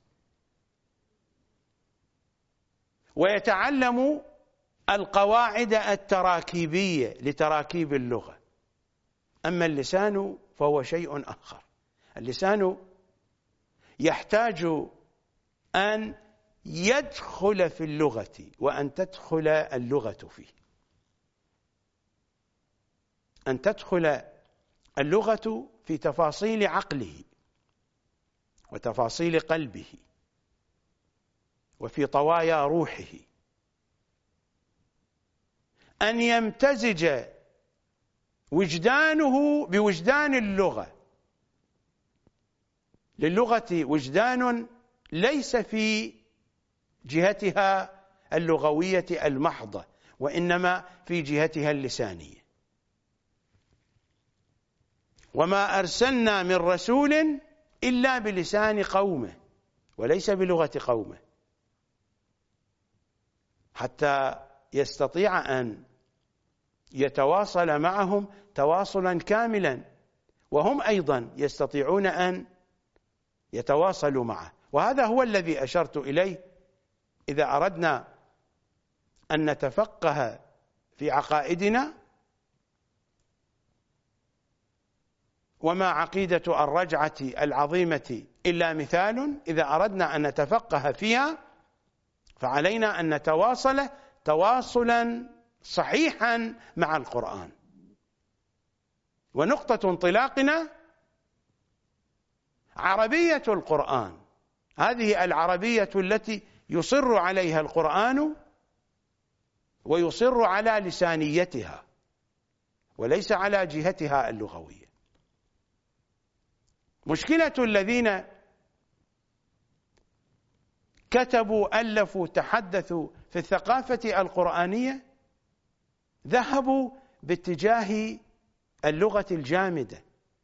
ويتعلم القواعد التراكيبية لتراكيب اللغة. أما اللسان فهو شيء آخر. اللسان يحتاج أن يدخل في اللغة وأن تدخل اللغة فيه، أن تدخل اللغة في تفاصيل عقله وتفاصيل قلبه وفي طوايا روحه، أن يمتزج وجدانه بوجدان اللغة. للغة وجدان ليس في جهتها اللغوية المحضة، وإنما في جهتها اللسانية. وما أرسلنا من رسول إلا بلسان قومه وليس بلغة قومه، حتى يستطيع أن يتواصل معهم تواصلا كاملا، وهم أيضا يستطيعون أن يتواصلوا معه. وهذا هو الذي أشرت إليه. إذا أردنا أن نتفقه في عقائدنا، وما عقيدة الرجعة العظيمة إلا مثال، إذا أردنا أن نتفقه فيها فعلينا أن نتواصل تواصلا صحيحا مع القرآن. ونقطة انطلاقنا عربية القرآن، هذه العربية التي يصر عليها القرآن ويصر على لسانيتها وليس على جهتها اللغوية. مشكلة الذين كتبوا ألفوا تحدثوا في الثقافة القرآنية ذهبوا باتجاه اللغة الجامدة،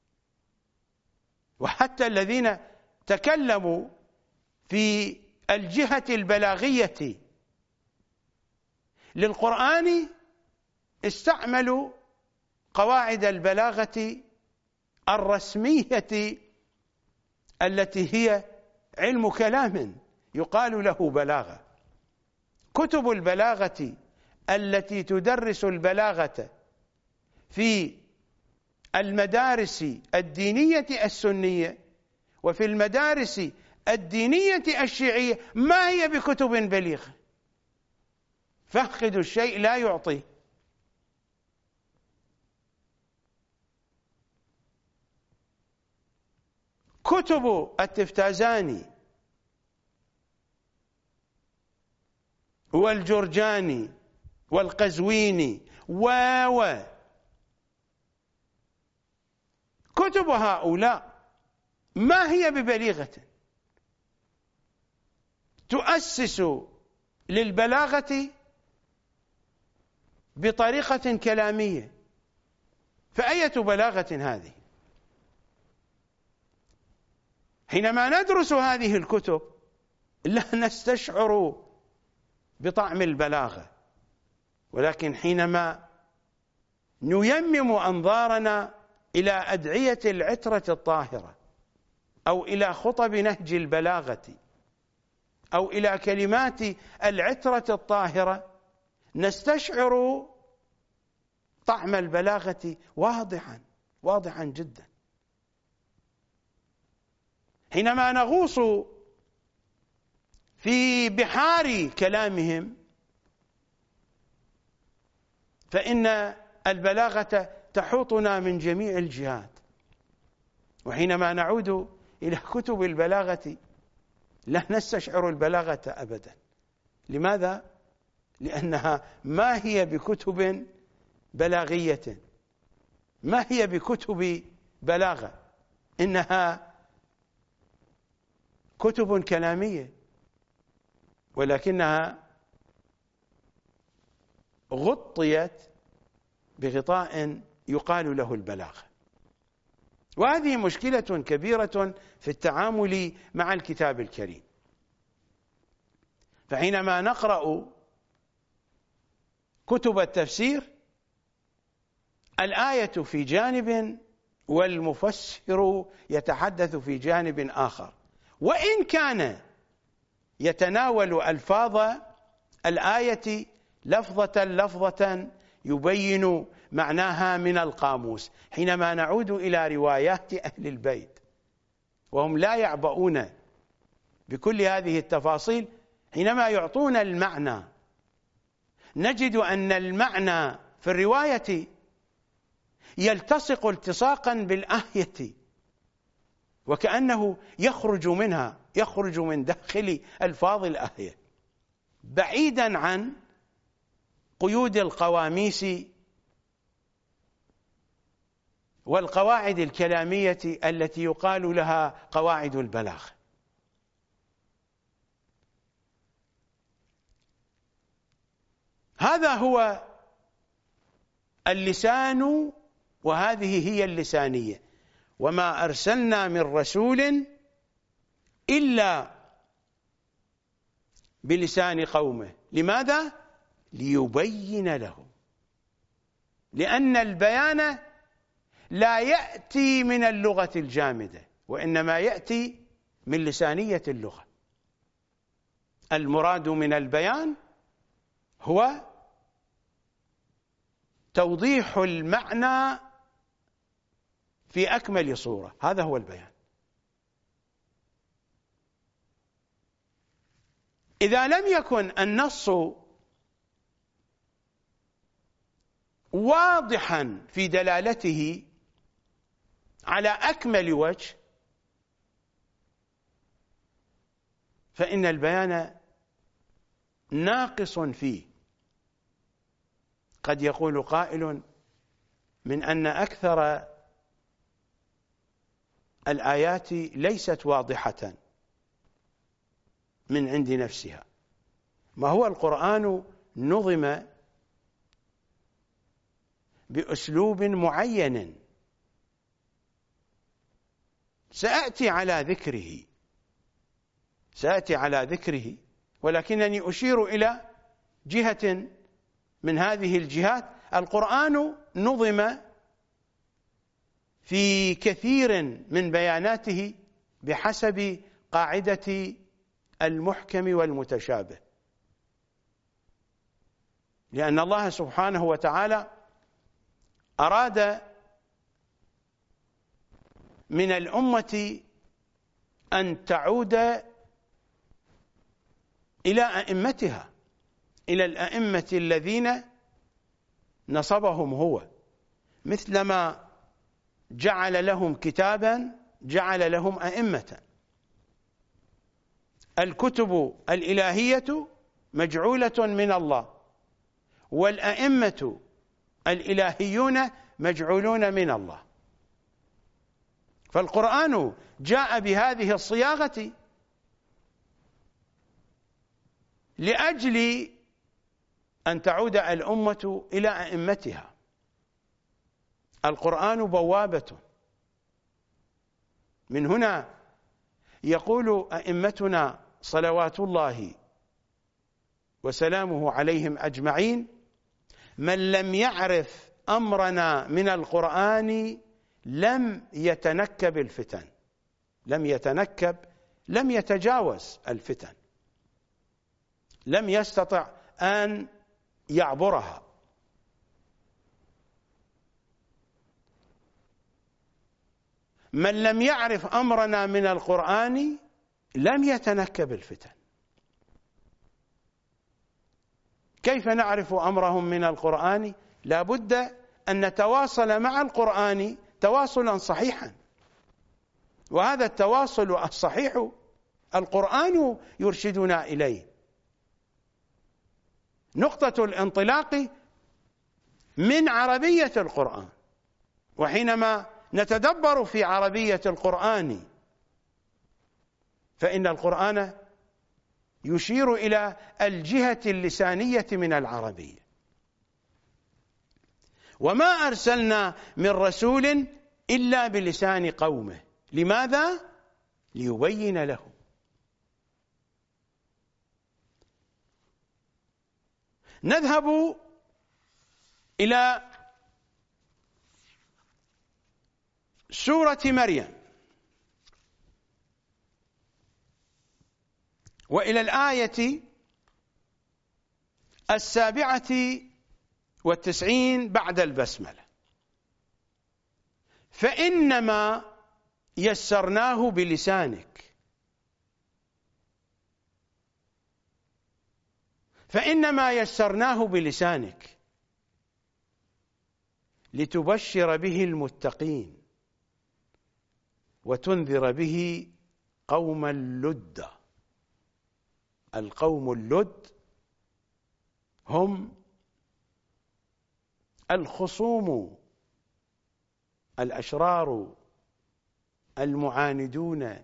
وحتى الذين تكلموا في الجهة البلاغية للقرآن استعملوا قواعد البلاغة الرسمية التي هي علم كلام يقال له بلاغة. كتب البلاغة التي تدرس البلاغة في المدارس الدينية السنية وفي المدارس الدينية الشيعية ما هي بكتب بليغة، فاقد الشيء لا يعطيه. كتب التفتازاني والجرجاني والقزويني كتب هؤلاء ما هي ببليغة، تؤسس للبلاغة بطريقة كلامية، فأية بلاغة هذه؟ حينما ندرس هذه الكتب لا نستشعر بطعم البلاغة، ولكن حينما نيمم أنظارنا إلى أدعية العترة الطاهرة أو إلى خطب نهج البلاغة أو إلى كلمات العترة الطاهرة نستشعر طعم البلاغة واضحا جدا. حينما نغوص في بحار كلامهم فإن البلاغة تحوطنا من جميع الجهات، وحينما نعود إلى كتب البلاغة لا نستشعر البلاغة أبدا. لماذا؟ لأنها ما هي بكتب بلاغية، ما هي بكتب بلاغة، إنها كتب كلامية، ولكنها غطيت بغطاء يقال له البلاغة. وهذه مشكلة كبيرة في التعامل مع الكتاب الكريم. فحينما نقرأ كتب التفسير الآية في جانب والمفسر يتحدث في جانب آخر، وإن كان يتناول ألفاظ الآية لفظة يبين معناها من القاموس. حينما نعود إلى روايات أهل البيت وهم لا يعبؤون بكل هذه التفاصيل، حينما يعطون المعنى نجد أن المعنى في الرواية يلتصق التصاقا بالآية، وكأنه يخرج من داخل ألفاظ الآية، بعيدا عن قيود القواميس والقواعد الكلامية التي يقال لها قواعد البلاغة. هذا هو اللسان، وهذه هي اللسانية. وما أرسلنا من رسول إلا بلسان قومه. لماذا؟ ليبين لهم، لأن البيان لا يأتي من اللغة الجامدة، وإنما يأتي من لسانية اللغة. المراد من البيان هو توضيح المعنى في أكمل صورة، هذا هو البيان. إذا لم يكن النص واضحا في دلالته على أكمل وجه فإن البيان ناقص فيه. قد يقول قائل من أن أكثر الآيات ليست واضحة من عند نفسها. ما هو القرآن نظم بأسلوب معين سأتي على ذكره، ولكنني أشير إلى جهة من هذه الجهات. القرآن نظم في كثير من بياناته بحسب قاعدة المحكم والمتشابه، لأن الله سبحانه وتعالى أراد من الأمة أن تعود إلى أئمتها، إلى الأئمة الذين نصبهم هو، مثلما جعل لهم كتابا جعل لهم أئمة. الكتب الإلهية مجعولة من الله، والأئمة الإلهيون مجعولون من الله. فالقرآن جاء بهذه الصياغة لأجل أن تعود الأمة إلى أئمتها. القرآن بوابة. من هنا يقول أئمتنا صلوات الله وسلامه عليهم أجمعين: من لم يعرف أمرنا من القرآن لم يتنكب الفتن. لم يتجاوز الفتن، لم يستطع أن يعبرها. من لم يعرف أمرنا من القرآن لم يتنكب الفتن. كيف نعرف أمرهم من القرآن؟ لا بد أن نتواصل مع القرآن تواصلا صحيحا، وهذا التواصل الصحيح القرآن يرشدنا إليه. نقطة الانطلاق من عربية القرآن، وحينما نتدبر في عربية القرآن فإن القرآن يشير إلى الجهة اللسانية من العربية. وما أرسلنا من رسول إلا بلسان قومه. لماذا؟ ليبين لهم. نذهب إلى سورة مريم وإلى الآية 97 بعد البسملة: فإنما يسرناه بلسانك. فإنما يسرناه بلسانك لتبشر به المتقين وتنذر به قوما لدا. القوم اللد هم الخصوم الأشرار المعاندون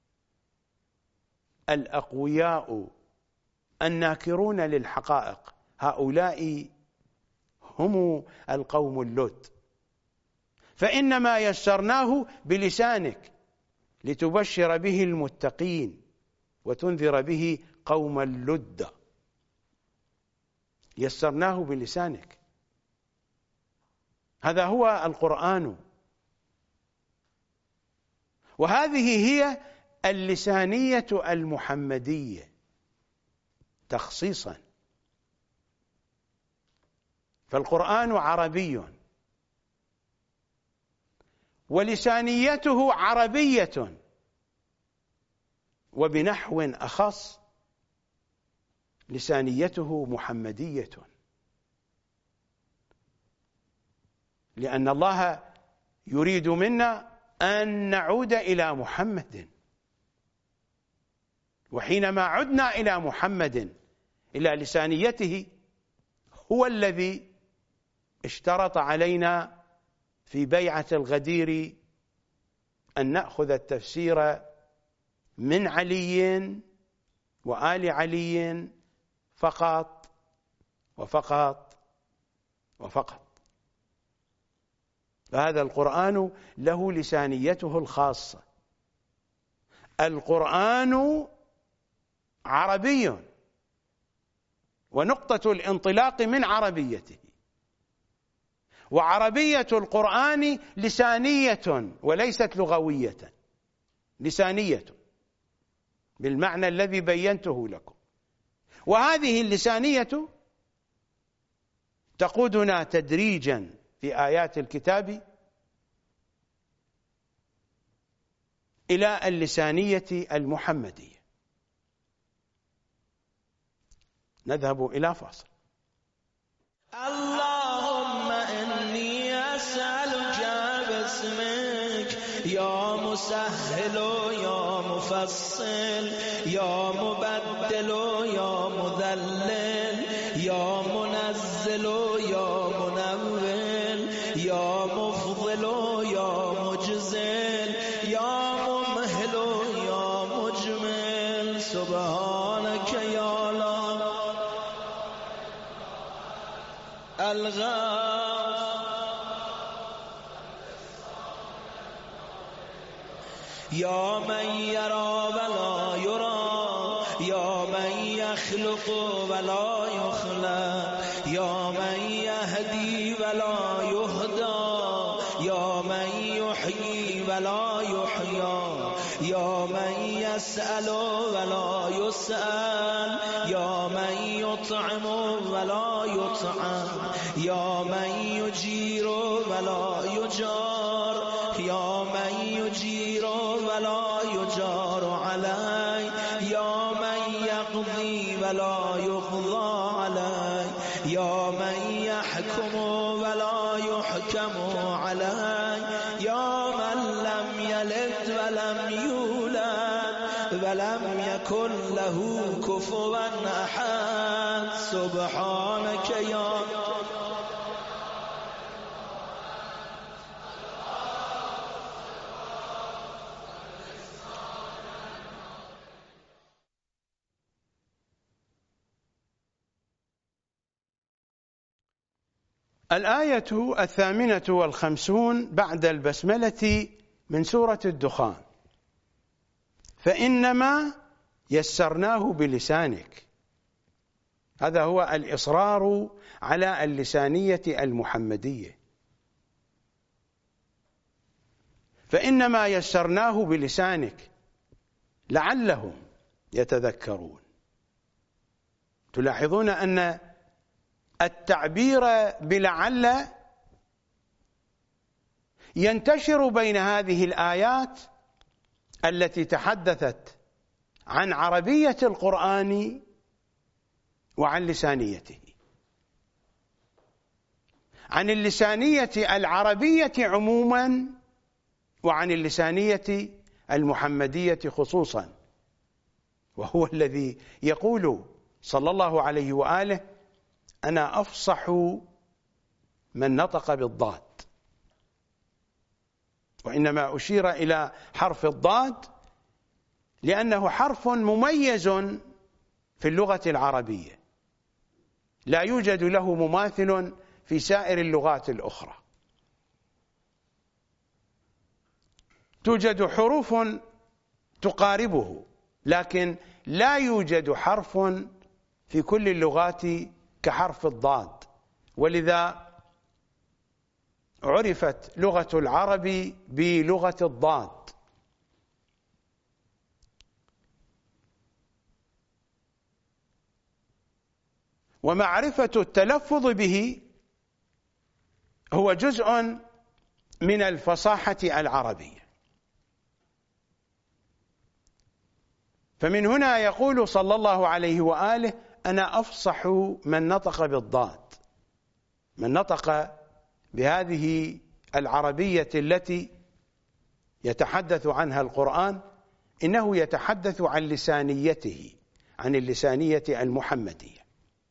الأقوياء الناكرون للحقائق. هؤلاء هم القوم اللد. فإنما يسرناه بلسانك لتبشر به المتقين وتنذر به قوما لدا. يسرناه بلسانك، هذا هو القرآن، وهذه هي اللسانية المحمدية تخصيصا. فالقرآن عربي ولسانيته عربية، وبنحو أخص لسانيته محمدية، لأن الله يريد منا أن نعود إلى محمد. وحينما عدنا إلى محمد إلى لسانيته، هو الذي اشترط علينا في بيعة الغدير أن نأخذ التفسير من علي وآل علي فقط وفقط وفقط. فهذا القرآن له لسانيته الخاصة. القرآن عربي، ونقطة الانطلاق من عربيته. وعربية القرآن لسانية وليست لغوية، لسانية بالمعنى الذي بينته لكم. وهذه اللسانية تقودنا تدريجا في آيات الكتاب إلى اللسانية المحمدية. نذهب إلى فاصل. اللهم إني أسألك باسمك يا مسهل يا مفصل يا مبدل يا مذلل يا منزل يا منول يا مفضل يا مجزل يا ممهل يا مجمل. سبحانك يا لا الغاف يا من يرى ولا يرى يا من يخلق ولا يخلق يا من يهدي ولا يهدى يا من يحيي ولا يحيى يا من يسأل ولا يسأل يا من يطعم ولا يطعم يا من يجير ولا يجار يا من يجير ولا يجار علي يا من يقضي ولا يقضى علي يا من يحكم ولا يحكم علي يا من لم يلد ولم يولد ولم يكن له كفوا أحد سبحانك يا الآية 58 بعد البسملة من سورة الدخان. فإنما يسرناه بلسانك. هذا هو الإصرار على اللسانية المحمدية. فإنما يسرناه بلسانك لعلهم يتذكرون. تلاحظون أن التعبير بلعل ينتشر بين هذه الآيات التي تحدثت عن عربية القرآن وعن لسانيته، عن اللسانية العربية عموما وعن اللسانية المحمدية خصوصا. وهو الذي يقول صلى الله عليه وآله: أنا أفصح من نطق بالضاد. وإنما أشير إلى حرف الضاد لأنه حرف مميز في اللغة العربية، لا يوجد له مماثل في سائر اللغات الأخرى. توجد حروف تقاربه، لكن لا يوجد حرف في كل اللغات كحرف الضاد. ولذا عرفت لغة العرب بلغة الضاد. ومعرفة التلفظ به هو جزء من الفصاحة العربية. فمن هنا يقول صلى الله عليه وآله: أنا أفصح من نطق بالضاد، من نطق بهذه العربية التي يتحدث عنها القرآن، إنه يتحدث عن لسانيته، عن اللسانية المحمدية.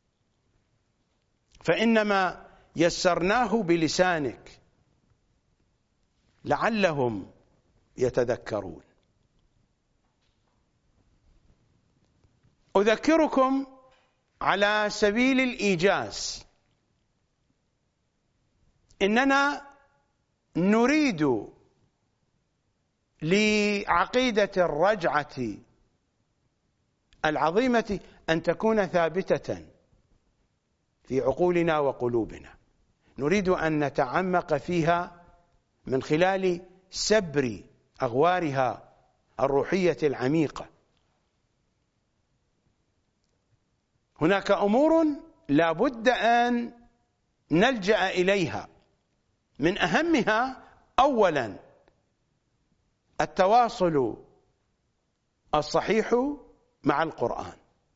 فإنما يسرناه بلسانك لعلهم يتذكرون. أذكركم على سبيل الإيجاز إننا نريد لعقيدة الرجعة العظيمة أن تكون ثابتة في عقولنا وقلوبنا. نريد أن نتعمق فيها من خلال سبر أغوارها الروحية العميقة. هناك أمور لا بد أن نلجأ إليها، من أهمها أولا التواصل الصحيح مع القرآن.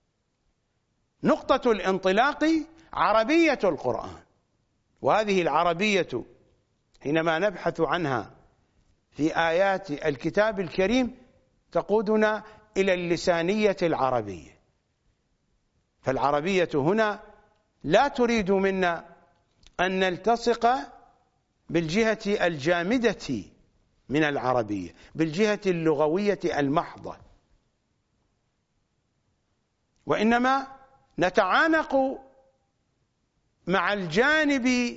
نقطة الانطلاق عربية القرآن، وهذه العربية حينما نبحث عنها في آيات الكتاب الكريم تقودنا إلى اللسانية العربية. فالعربية هنا لا تريد منا أن نلتصق بالجهة الجامدة من العربية، بالجهة اللغوية المحضة، وإنما نتعانق مع الجانب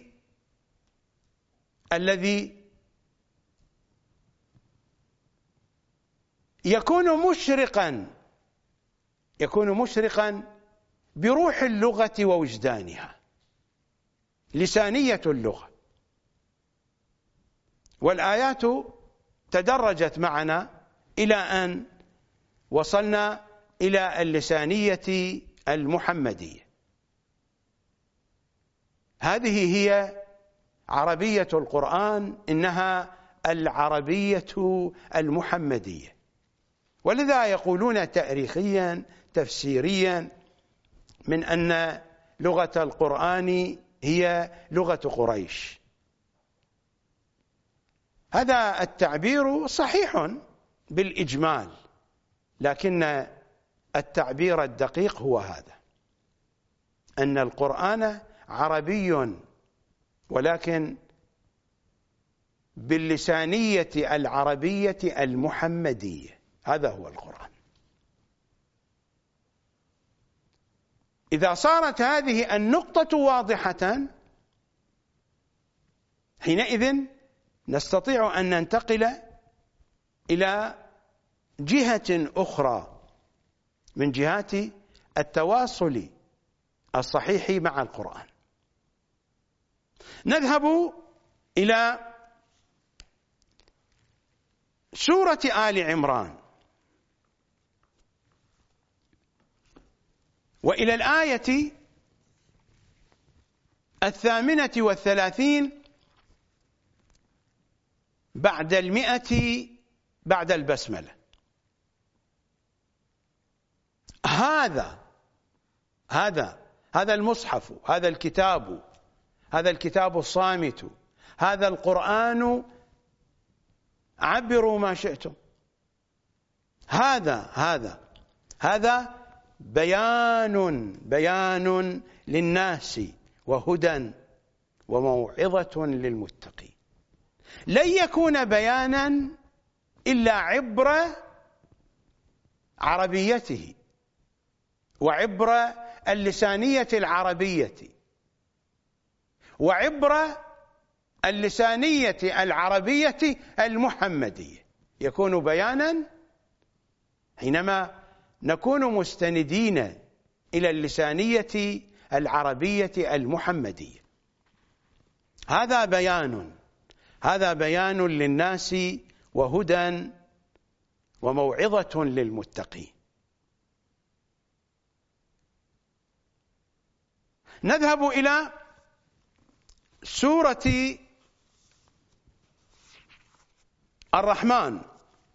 الذي يكون مشرقا بروح اللغة ووجدانها، لسانية اللغة. والآيات تدرجت معنا إلى أن وصلنا إلى اللسانية المحمدية. هذه هي عربية القرآن، إنها العربية المحمدية. ولذا يقولون تاريخيا تفسيريا من أن لغة القرآن هي لغة قريش. هذا التعبير صحيح بالإجمال، لكن التعبير الدقيق هو هذا، أن القرآن عربي ولكن باللسانية العربية المحمدية. هذا هو القرآن. إذا صارت هذه النقطة واضحة، حينئذ نستطيع أن ننتقل إلى جهة أخرى من جهات التواصل الصحيح مع القرآن. نذهب إلى سورة آل عمران، وإلى الآية 38 بعد 100 بعد البسملة. هذا المصحف، هذا الكتاب الصامت، هذا القرآن، عبروا ما شئتم. هذا بيان للناس وهدى وموعظة للمتقين. لن يكون بيانا إلا عبر عربيته وعبر اللسانية العربية وعبر اللسانية العربية المحمدية. يكون بيانا حينما نكون مستندين إلى اللسانية العربية المحمدية. هذا بيان للناس وهدى وموعظة للمتقين. نذهب إلى سورة الرحمن،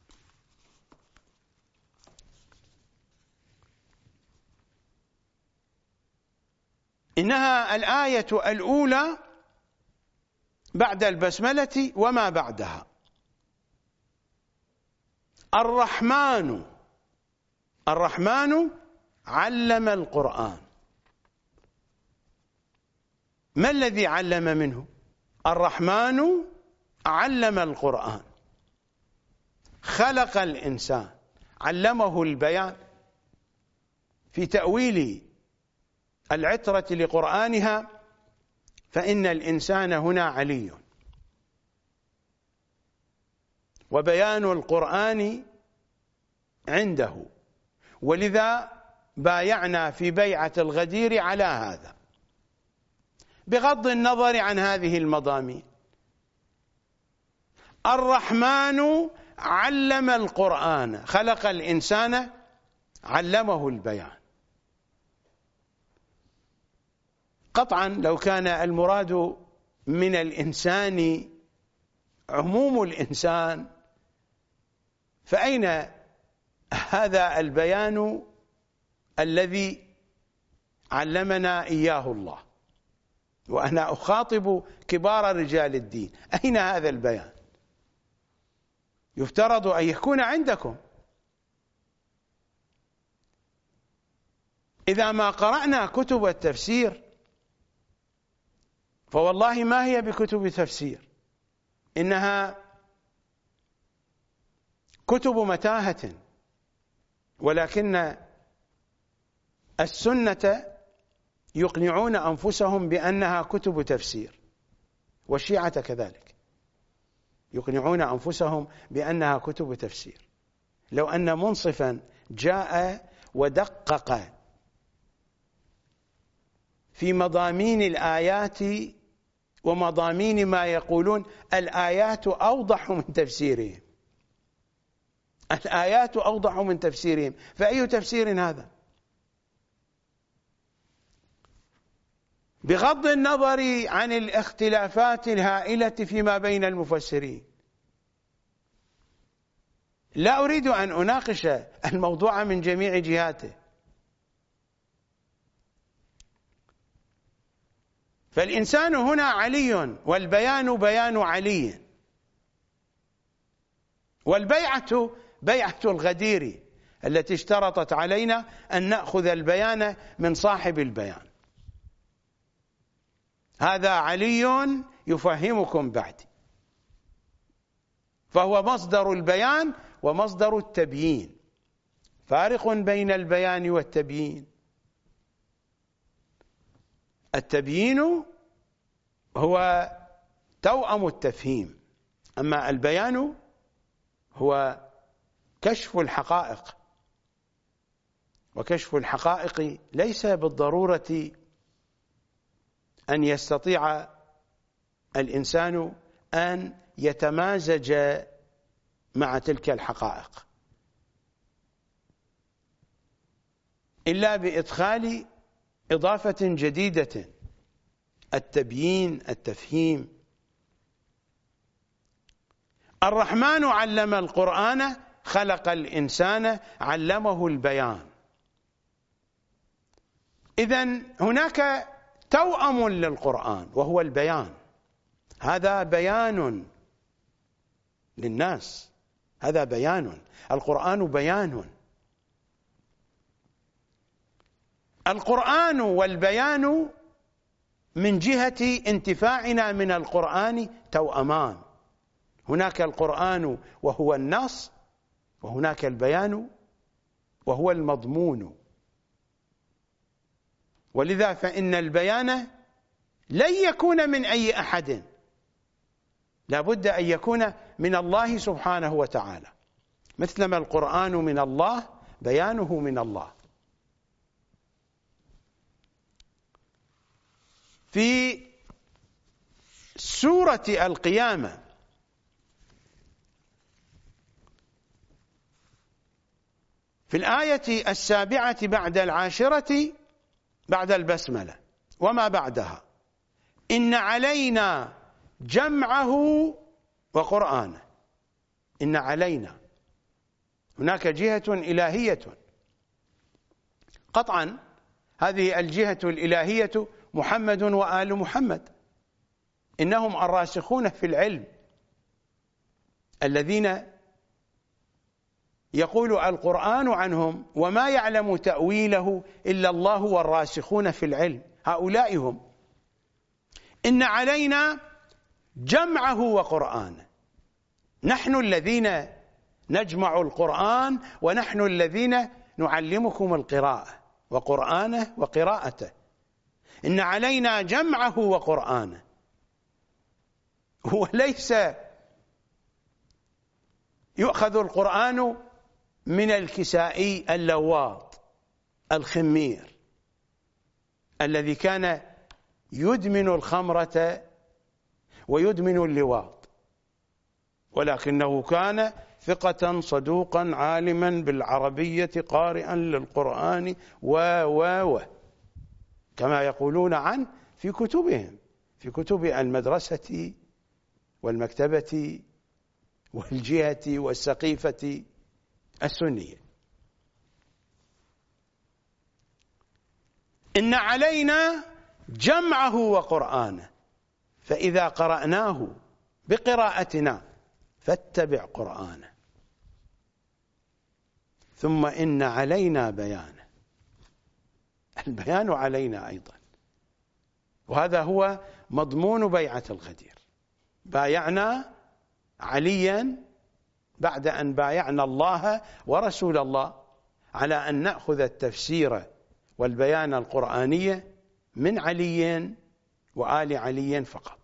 إنها الآية الأولى بعد البسملة وما بعدها. الرحمن علم القرآن. ما الذي علم منه؟ الرحمن علم القرآن، خلق الإنسان، علمه البيان. في تأويل العترة لقرآنها فإن الإنسان هنا علي، وبيان القرآن عنده، ولذا بايعنا في بيعة الغدير على هذا، بغض النظر عن هذه المضامين. الرحمن علم القرآن، خلق الإنسان، علمه البيان. قطعا لو كان المراد من الإنسان عموم الإنسان، فأين هذا البيان الذي علمنا إياه الله؟ وأنا أخاطب كبار رجال الدين، أين هذا البيان؟ يفترض أن يكون عندكم. إذا ما قرأنا كتب التفسير فوالله ما هي بكتب تفسير، إنها كتب متاهة، ولكن السنة يقنعون أنفسهم بأنها كتب تفسير، والشيعة كذلك يقنعون أنفسهم بأنها كتب تفسير. لو أن منصفا جاء ودقق في مضامين الآيات ومضامين ما يقولون، الآيات أوضح من تفسيرهم، الآيات أوضح من تفسيرهم، فأي تفسير هذا؟ بغض النظر عن الاختلافات الهائلة فيما بين المفسرين، لا أريد أن أناقش الموضوع من جميع جهاته، فالإنسان هنا علي، والبيان بيان علي، والبيعة بيعة الغدير التي اشترطت علينا أن نأخذ البيان من صاحب البيان. هذا علي يفهمكم بعدي، فهو مصدر البيان ومصدر التبيين، فارق بين البيان والتبيين. التبيين هو توأم التفهيم، أما البيان هو كشف الحقائق، وكشف الحقائق ليس بالضرورة أن يستطيع الإنسان أن يتمازج مع تلك الحقائق إلا بإدخال إضافة جديدة، التبيين، التفهيم. الرحمن علم القرآن خلق الإنسان علمه البيان. إذن هناك توأم للقرآن وهو البيان، هذا بيان للناس، هذا بيان، القرآن بيان. القرآن والبيان من جهة انتفاعنا من القرآن توأمان، هناك القرآن وهو النص، وهناك البيان وهو المضمون. ولذا فإن البيان لن يكون من أي أحد، لا بد أن يكون من الله سبحانه وتعالى، مثلما القرآن من الله بيانه من الله. في سورة القيامة في الآية 7 بعد 10 بعد البسملة وما بعدها: إن علينا جمعه وقرآنه. إن علينا، هناك جهة إلهية قطعا، هذه الجهة الإلهية محمد وآل محمد، إنهم الراسخون في العلم الذين يقول القرآن عنهم: وما يعلم تأويله إلا الله والراسخون في العلم، هؤلاء هم. إن علينا جمعه وقرآنه، نحن الذين نجمع القرآن، ونحن الذين نعلمكم القراءة وقرآنه وقراءته. إن علينا جمعه وقرآنه، وليس يؤخذ القرآن من الكسائي اللواط الخمير الذي كان يدمن الخمرة ويدمن اللواط، ولكنه كان ثقة صدوقا عالما بالعربية قارئا للقرآن كما يقولون عنه في كتبهم، في كتب المدرسة والمكتبة والجهة والسقيفة السنية. إن علينا جمعه وقرآنه، فإذا قرأناه بقراءتنا فاتبع قرآنه، ثم إن علينا بيانه، البيان علينا أيضا. وهذا هو مضمون بيعة الغدير. بايعنا عليا بعد أن بايعنا الله ورسول الله على أن نأخذ التفسير والبيان القرآني من علي وآل علي فقط.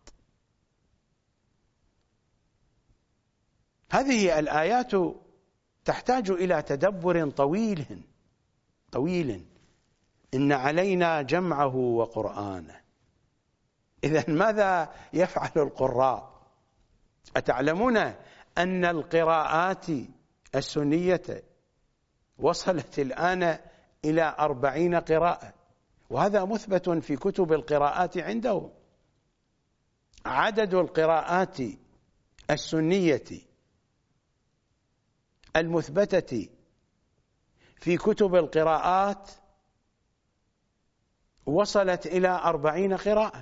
هذه الآيات تحتاج إلى تدبر طويل. إن علينا جمعه وقرآنه. إذن ماذا يفعل القراء؟ أتعلمون أن القراءات السنية وصلت الآن إلى 40 قراءة، وهذا مثبت في كتب القراءات عنده. عدد القراءات السنية المثبتة في كتب القراءات وصلت إلى 40 قراءة.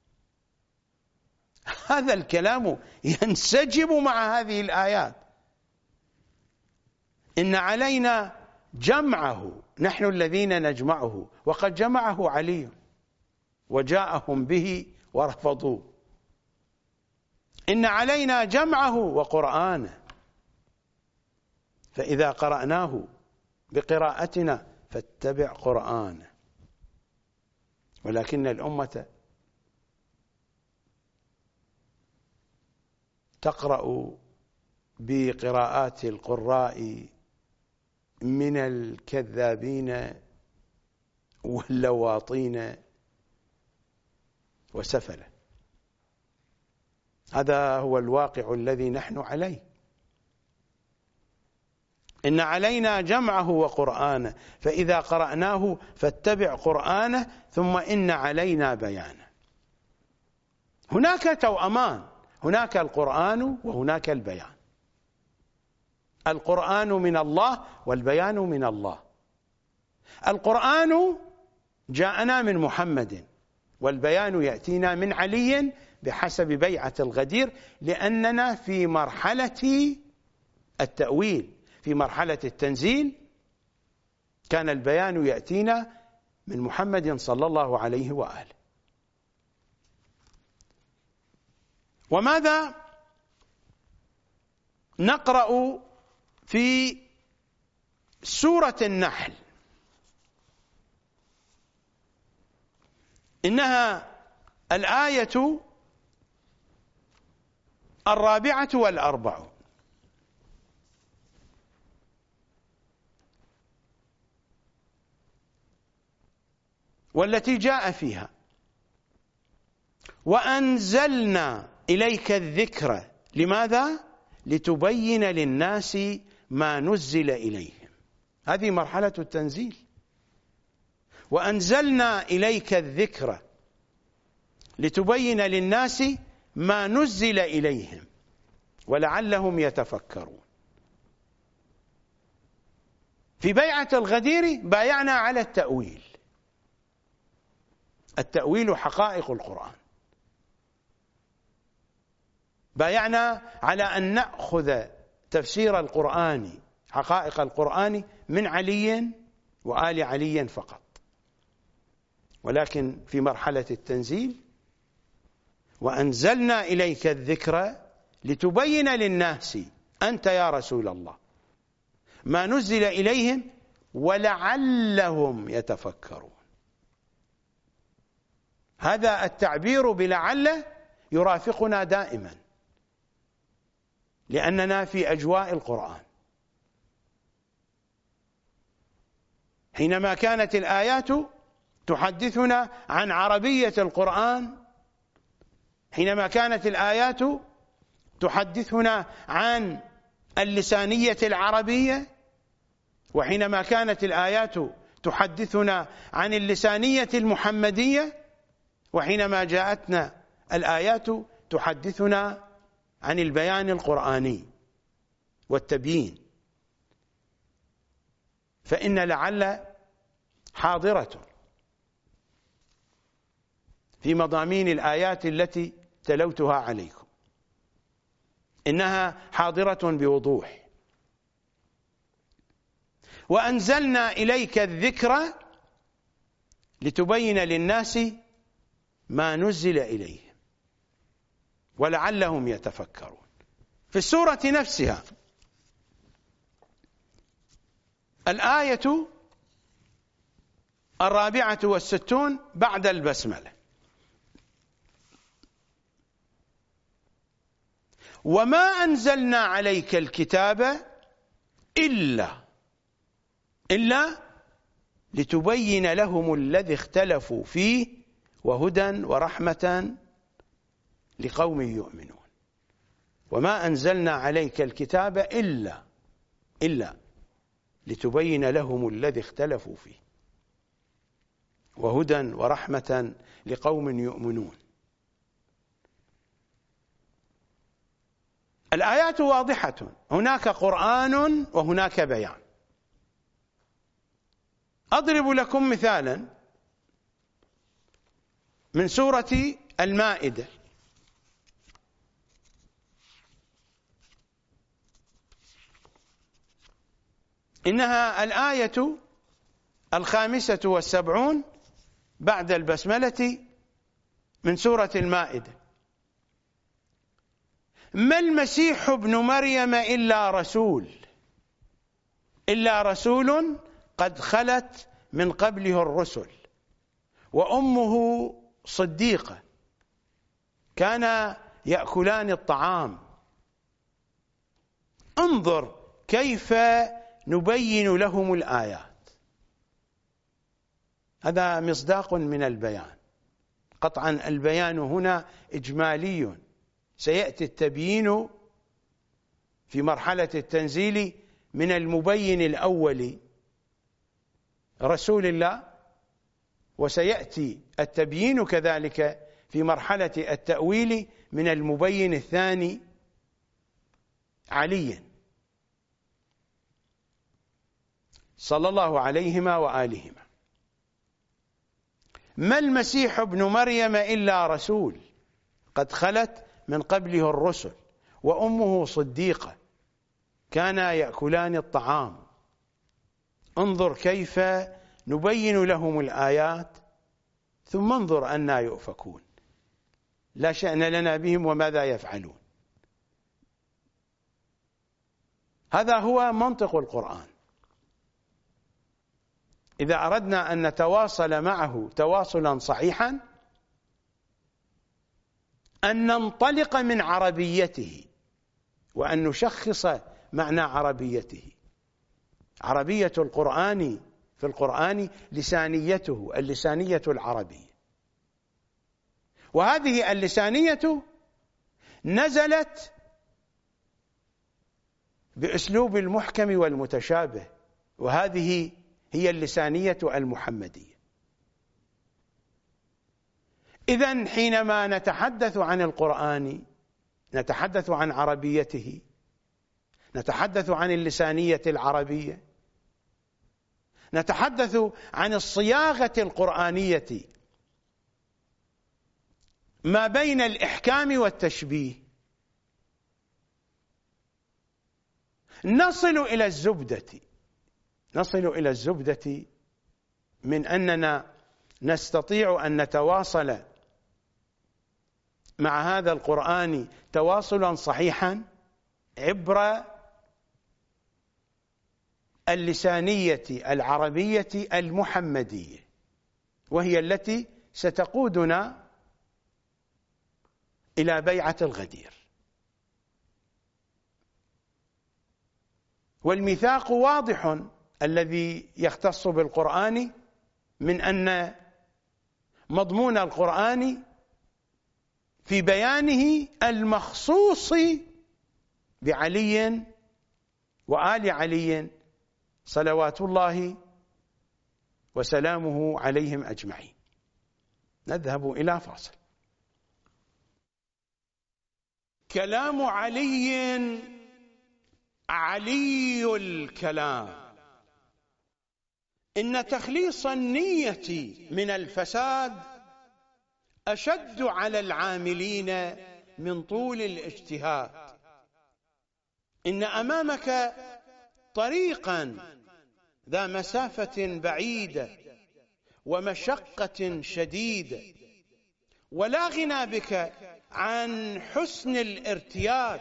هذا الكلام ينسجم مع هذه الآيات. إن علينا جمعه، نحن الذين نجمعه، وقد جمعه علي وجاءهم به ورفضوه. إن علينا جمعه وقرآنه، فإذا قرأناه بقراءتنا فاتبع قرآنه. ولكن الأمة تقرأ بقراءات القراء من الكذابين واللواطين وسفله. هذا هو الواقع الذي نحن عليه. إن علينا جمعه وقرآنه، فإذا قرأناه فاتبع قرآنه، ثم إن علينا بيانه. هناك توأمان، هناك القرآن وهناك البيان. القرآن من الله والبيان من الله. القرآن جاءنا من محمد، والبيان يأتينا من علي بحسب بيعة الغدير، لأننا في مرحلة التأويل، في مرحلة التنزيل كان البيان يأتينا من محمد صلى الله عليه وآله. وماذا نقرأ في سورة النحل؟ إنها الآية 44، والتي جاء فيها: وأنزلنا إليك الذكر. لماذا؟ لتبين للناس ما نزل إليهم. هذه مرحلة التنزيل. وأنزلنا إليك الذكر لتبين للناس ما نزل إليهم ولعلهم يتفكرون. في بيعة الغدير بايعنا على التأويل. التأويل حقائق القرآن. بايعنا على أن نأخذ تفسير القرآن، حقائق القرآن، من علي وآل علي فقط. ولكن في مرحلة التنزيل: وأنزلنا إليك الذكر لتبين للناس، أنت يا رسول الله، ما نزل إليهم ولعلهم يتفكرون. هذا التعبير بلعل يرافقنا دائما، لأننا في أجواء القرآن. حينما كانت الآيات تحدثنا عن عربية القرآن، حينما كانت الآيات تحدثنا عن اللسانية العربية، وحينما كانت الآيات تحدثنا عن اللسانية المحمدية، وحينما جاءتنا الآيات تحدثنا عن البيان القرآني والتبيين، فإن لعل حاضرة في مضامين الآيات التي تلوتها عليكم. إنها حاضرة بوضوح. وأنزلنا إليك الذكر لتبين للناس ما نزل إليهم ولعلهم يتفكرون. في السورة نفسها الآية 64 بعد البسملة. وما أنزلنا عليك الكتاب إلا لتبين لهم الذي اختلفوا فيه وهدى ورحمة لقوم يؤمنون. وما أنزلنا عليك الكتاب إلا لتبين لهم الذي اختلفوا فيه وهدى ورحمة لقوم يؤمنون. الآيات واضحة، هناك قرآن وهناك بيان. أضرب لكم مثالا من سورة المائدة. إنها الآية 75 بعد البسملة من سورة المائدة. ما المسيح ابن مريم إلا رسول قد خلت من قبله الرسل وأمه صديقة كانا يأكلان الطعام. انظر كيف نبين لهم الآيات. هذا مصداق من البيان. قطعا البيان هنا إجمالي، سيأتي التبيين في مرحلة التنزيل من المبين الأول رسول الله، وسيأتي التبيين كذلك في مرحلة التأويل من المبين الثاني علي صلى الله عليهما وآلهما. ما المسيح ابن مريم إلا رسول قد خلت من قبله الرسل وأمه صديقة كانا يأكلان الطعام. انظر كيف نبين لهم الآيات ثم انظر أنى يؤفكون. لا شأن لنا بهم وماذا يفعلون. هذا هو منطق القرآن. إذا أردنا أن نتواصل معه تواصلا صحيحا أن ننطلق من عربيته وأن نشخص معنى عربيته. عربية القرآن في القرآن لسانيته، اللسانية العربية، وهذه اللسانية نزلت بأسلوب المحكم والمتشابه، وهذه هي اللسانية المحمدية. إذن حينما نتحدث عن القرآن نتحدث عن عربيته، نتحدث عن اللسانية العربية، نتحدث عن الصياغة القرآنية ما بين الإحكام والتشبيه. نصل إلى الزبدة من أننا نستطيع أن نتواصل مع هذا القرآن تواصلا صحيحا عبر اللسانية العربية المحمدية، وهي التي ستقودنا إلى بيعة الغدير. والميثاق واضح الذي يختص بالقرآن من أن مضمون القرآن في بيانه المخصوص بعلي وآل علي صلوات الله وسلامه عليهم أجمعين. نذهب إلى فاصل. كلام علي الكلام. إن تخليص النية من الفساد أشد على العاملين من طول الاجتهاد. إن أمامك طريقا ذا مسافة بعيدة ومشقة شديدة، ولا غنى بك عن حسن الارتياد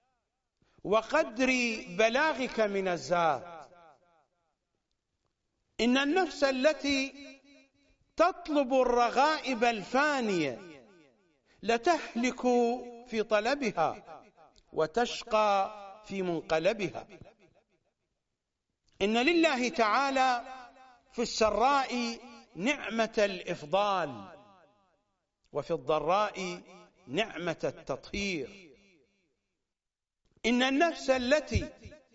وقدر بلاغك من الزاد. إن النفس التي تطلب الرغائب الفانية لتهلك في طلبها وتشقى في منقلبها. إن لله تعالى في السراء نعمة الإفضال، وفي الضراء نعمة التطهير. إن النفس التي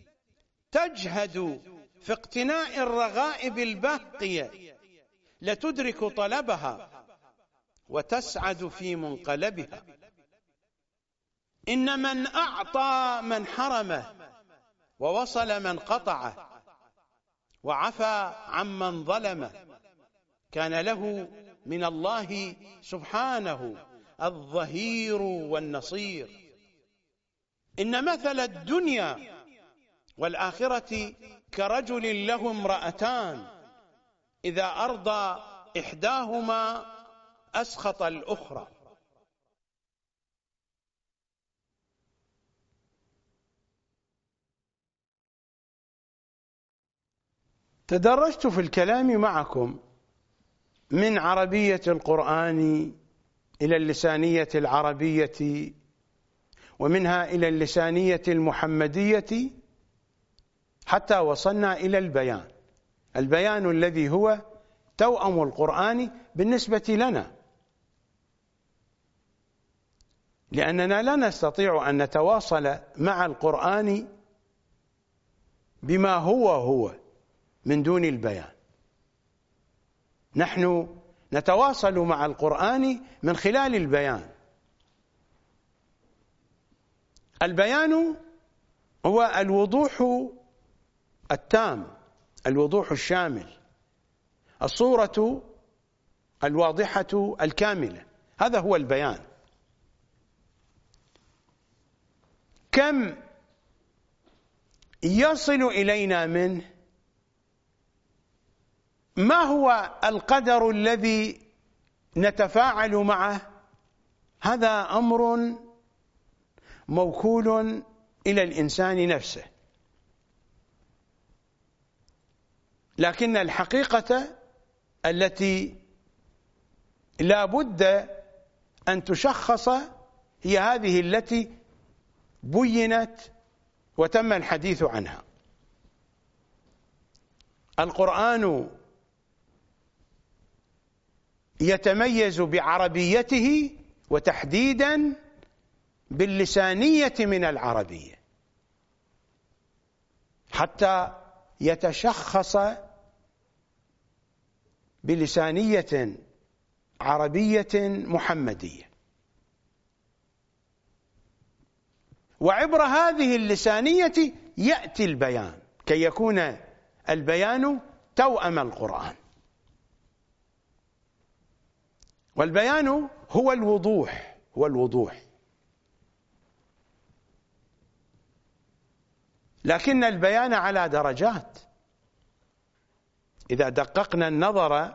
تجهد في اقتناء الرغائب الباقية لتدرك طلبها وتسعد في منقلبها. إن من أعطى من حرمه ووصل من قطعه وعفى عمن ظلمه كان له من الله سبحانه الظهير والنصير. إن مثل الدنيا والآخرة كرجل له امرأتان إذا أرضى إحداهما أسخط الأخرى. تدرجت في الكلام معكم من عربية القرآن إلى اللسانية العربية، ومنها إلى اللسانية المحمدية، حتى وصلنا إلى البيان الذي هو توأم القرآن بالنسبة لنا، لأننا لا نستطيع أن نتواصل مع القرآن بما هو من دون البيان. نحن نتواصل مع القرآن من خلال البيان. البيان هو الوضوح التام، الوضوح الشامل، الصورة الواضحة الكاملة، هذا هو البيان. كم يصل إلينا منه؟ ما هو القدر الذي نتفاعل معه؟ هذا أمر موكول إلى الإنسان نفسه، لكن الحقيقة التي لا بد أن تشخص هي هذه التي بينت وتم الحديث عنها. القرآن يتميز بعربيته، وتحديدا باللسانية من العربية، حتى يتشخص بلسانية عربية محمدية. وعبر هذه اللسانية يأتي البيان كي يكون البيان توأم القرآن. والبيان هو الوضوح، لكن البيان على درجات. إذا دققنا النظر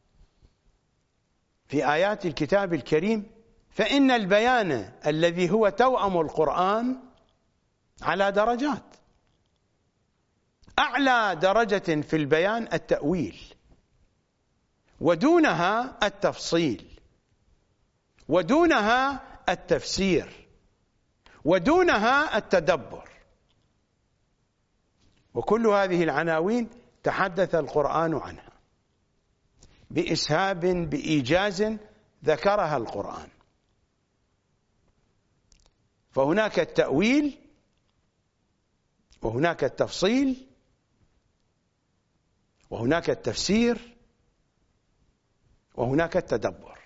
في آيات الكتاب الكريم فإن البيان الذي هو توأم القرآن على درجات. أعلى درجة في البيان التأويل، ودونها التفصيل، ودونها التفسير، ودونها التدبر. وكل هذه العناوين تحدث القرآن عنها بإسهاب، بإيجاز ذكرها القرآن. فهناك التأويل، وهناك التفصيل، وهناك التفسير، وهناك التدبر.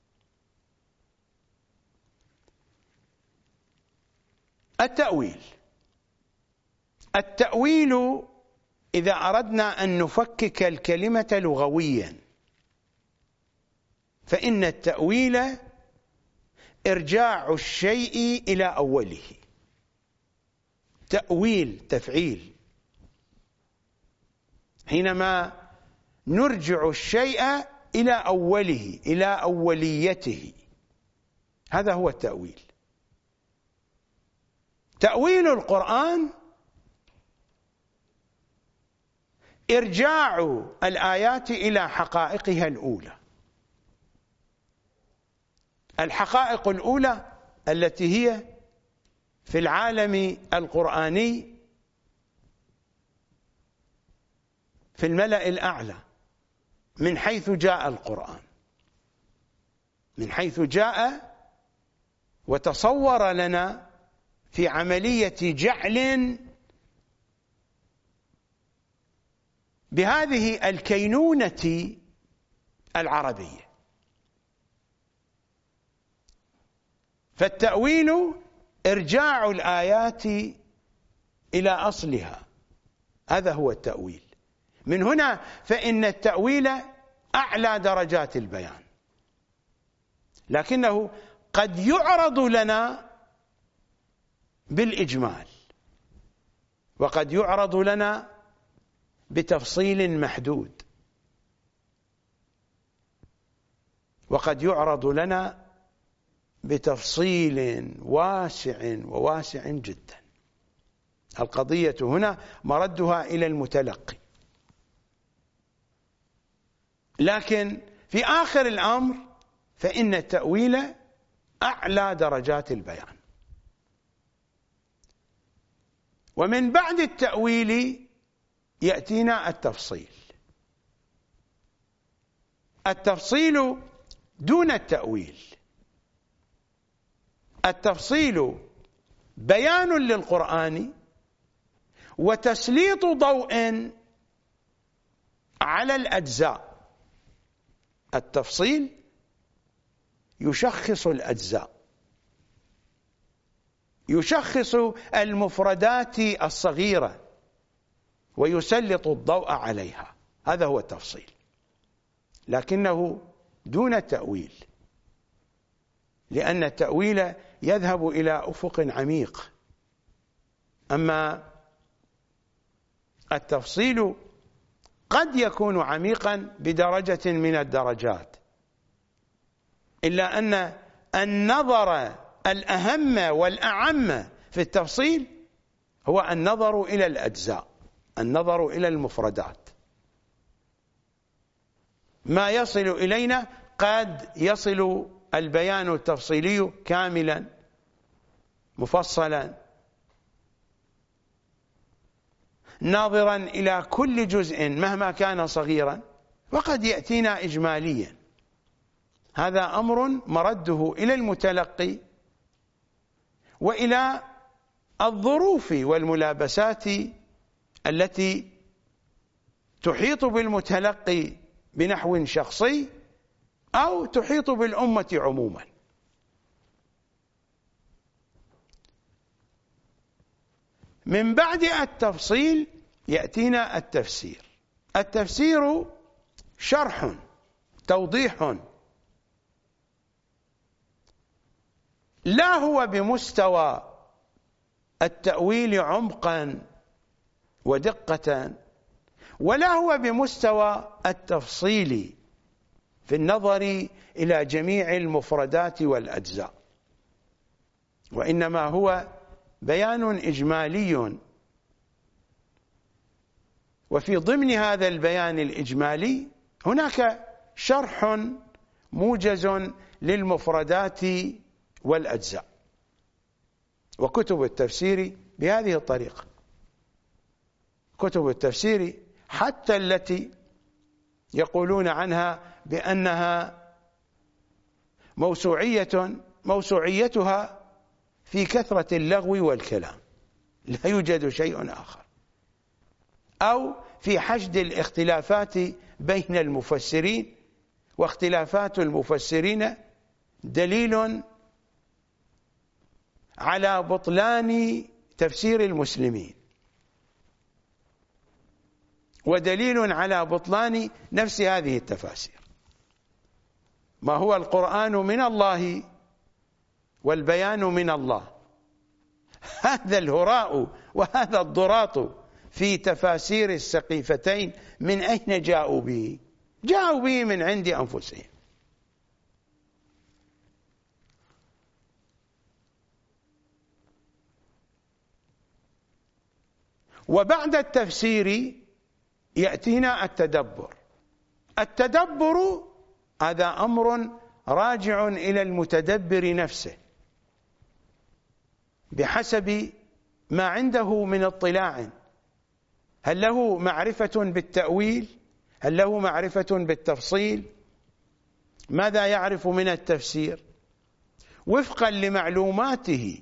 التأويل إذا أردنا أن نفكك الكلمة لغويا فإن التأويل إرجاع الشيء إلى أوله. تأويل، تفعيل، حينما نرجع الشيء إلى أوله، إلى أوليته، هذا هو التأويل. تأويل القرآن إرجاع الآيات إلى حقائقها الأولى. الحقائق الأولى التي هي في العالم القرآني في الملأ الأعلى من حيث جاء القرآن، من حيث جاء وتصور لنا في عملية جعل بهذه الكينونة العربية. فالتأويل إرجاع الآيات إلى أصلها، هذا هو التأويل. من هنا فإن التأويل أعلى درجات البيان، لكنه قد يعرض لنا بالإجمال، وقد يعرض لنا بتفصيل محدود، وقد يعرض لنا بتفصيل واسع جدا. القضية هنا مردها إلى المتلقي، لكن في آخر الأمر فإن التأويل أعلى درجات البيان. ومن بعد التأويل يأتينا التفصيل. التفصيل دون التأويل. التفصيل بيان للقرآن وتسليط ضوء على الأجزاء. التفصيل يشخص الأجزاء، يشخص المفردات الصغيرة ويسلط الضوء عليها، هذا هو التفصيل، لكنه دون التأويل، لأن التأويل يذهب إلى أفق عميق. أما التفصيل قد يكون عميقا بدرجة من الدرجات، إلا أن النظر الأهم والأعم في التفصيل هو النظر إلى الأجزاء، النظر إلى المفردات. ما يصل إلينا قد يصل البيان التفصيلي كاملا مفصلا ناظرا إلى كل جزء مهما كان صغيرا، وقد يأتينا إجماليا. هذا أمر مرده إلى المتلقي وإلى الظروف والملابسات التي تحيط بالمتلقي بنحو شخصي أو تحيط بالأمة عموما. من بعد التفصيل يأتينا التفسير. التفسير شرح، توضيح، لا هو بمستوى التأويل عمقا ودقة، ولا هو بمستوى التفصيل في النظر إلى جميع المفردات والأجزاء، وإنما هو بيان إجمالي. وفي ضمن هذا البيان الإجمالي هناك شرح موجز للمفردات والأجزاء. وكتب التفسير بهذه الطريقة، كتب التفسير حتى التي يقولون عنها بأنها موسوعيتها في كثرة اللغو والكلام، لا يوجد شيء آخر، أو في حشد الاختلافات بين المفسرين، واختلافات المفسرين دليل على بطلان تفسير المسلمين، ودليل على بطلان نفس هذه التفاسير. ما هو القرآن من الله والبيان من الله. هذا الهراء وهذا الضراط في تفاسير السقيفتين من أين جاءوا به؟ جاءوا به من عند أنفسهم. وبعد التفسير يأتينا التدبر هذا أمر راجع إلى المتدبر نفسه بحسب ما عنده من اطلاع. هل له معرفة بالتأويل؟ هل له معرفة بالتفصيل؟ ماذا يعرف من التفسير؟ وفقا لمعلوماته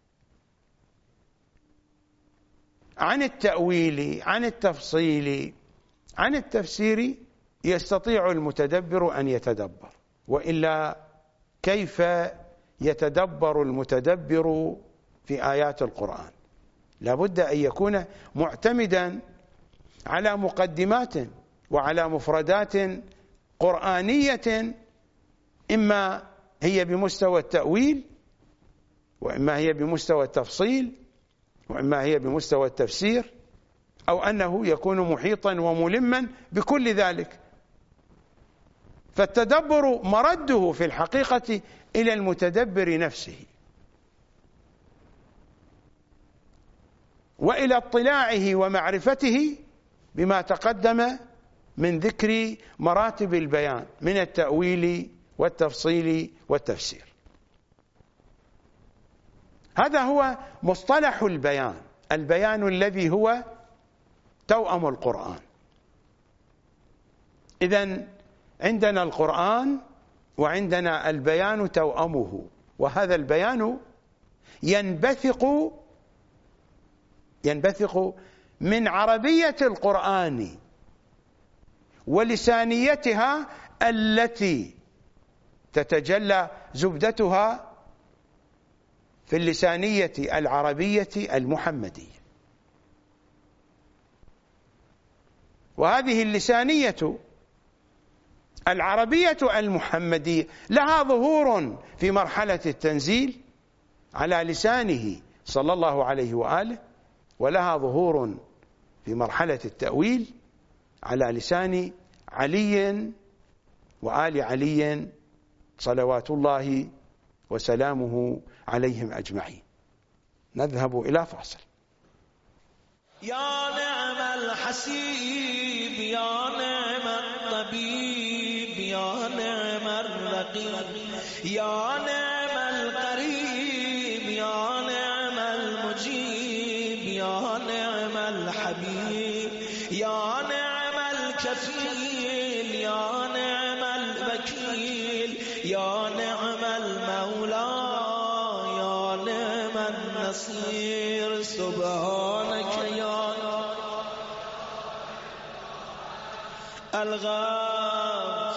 عن التأويل، عن التفصيل، عن التفسير، يستطيع المتدبر أن يتدبر. وإلا كيف يتدبر المتدبر في آيات القرآن؟ لابد أن يكون معتمدا على مقدمات وعلى مفردات قرآنية، إما هي بمستوى التأويل، وإما هي بمستوى التفصيل، وإما هي بمستوى التفسير، أو أنه يكون محيطا وملما بكل ذلك. فالتدبر مرده في الحقيقة إلى المتدبر نفسه، وإلى اطلاعه ومعرفته بما تقدم من ذكر مراتب البيان من التأويل والتفصيل والتفسير. هذا هو مصطلح البيان، البيان الذي هو توأم القرآن. إذن عندنا القرآن وعندنا البيان توأمه، وهذا البيان ينبثق من عربية القرآن ولسانيتها التي تتجلى زبدتها في اللسانية العربية المحمدية. وهذه اللسانية العربية المحمدية لها ظهور في مرحلة التنزيل على لسانه صلى الله عليه وآله، ولها ظهور في مرحلة التأويل على لسان علي وآل علي صلوات الله وسلامه عليهم أجمعين. نذهب إلى فاصل. يا نعم الحسيب، يا نعم الطبيب، يا نعم الرقيب، يا نعم القريب، يا نعم المجيب، يا نعم الحبيب، يا نعم الكفيل، يا نعم الوكيل، يا نعم المولى، يا نعم النصير. سبحانك يا الغاف،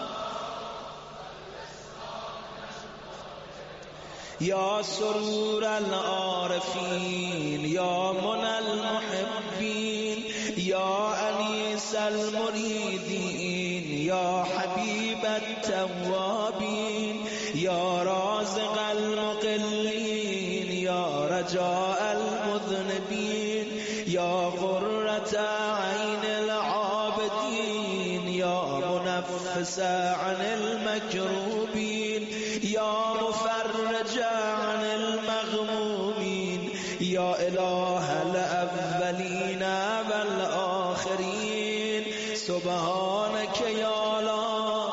يا سرور العارفين، يا منى المحبين، يا أنيس المريدين، يا حبيب التوابين، يا رازق المقلين، يا رجاء المذنبين، يا غرة عين العابدين، يا منفس عن المكروبين، يا مفرج عن المغمومين، يا إله الأولين والآخرين. سبحانك يا الله.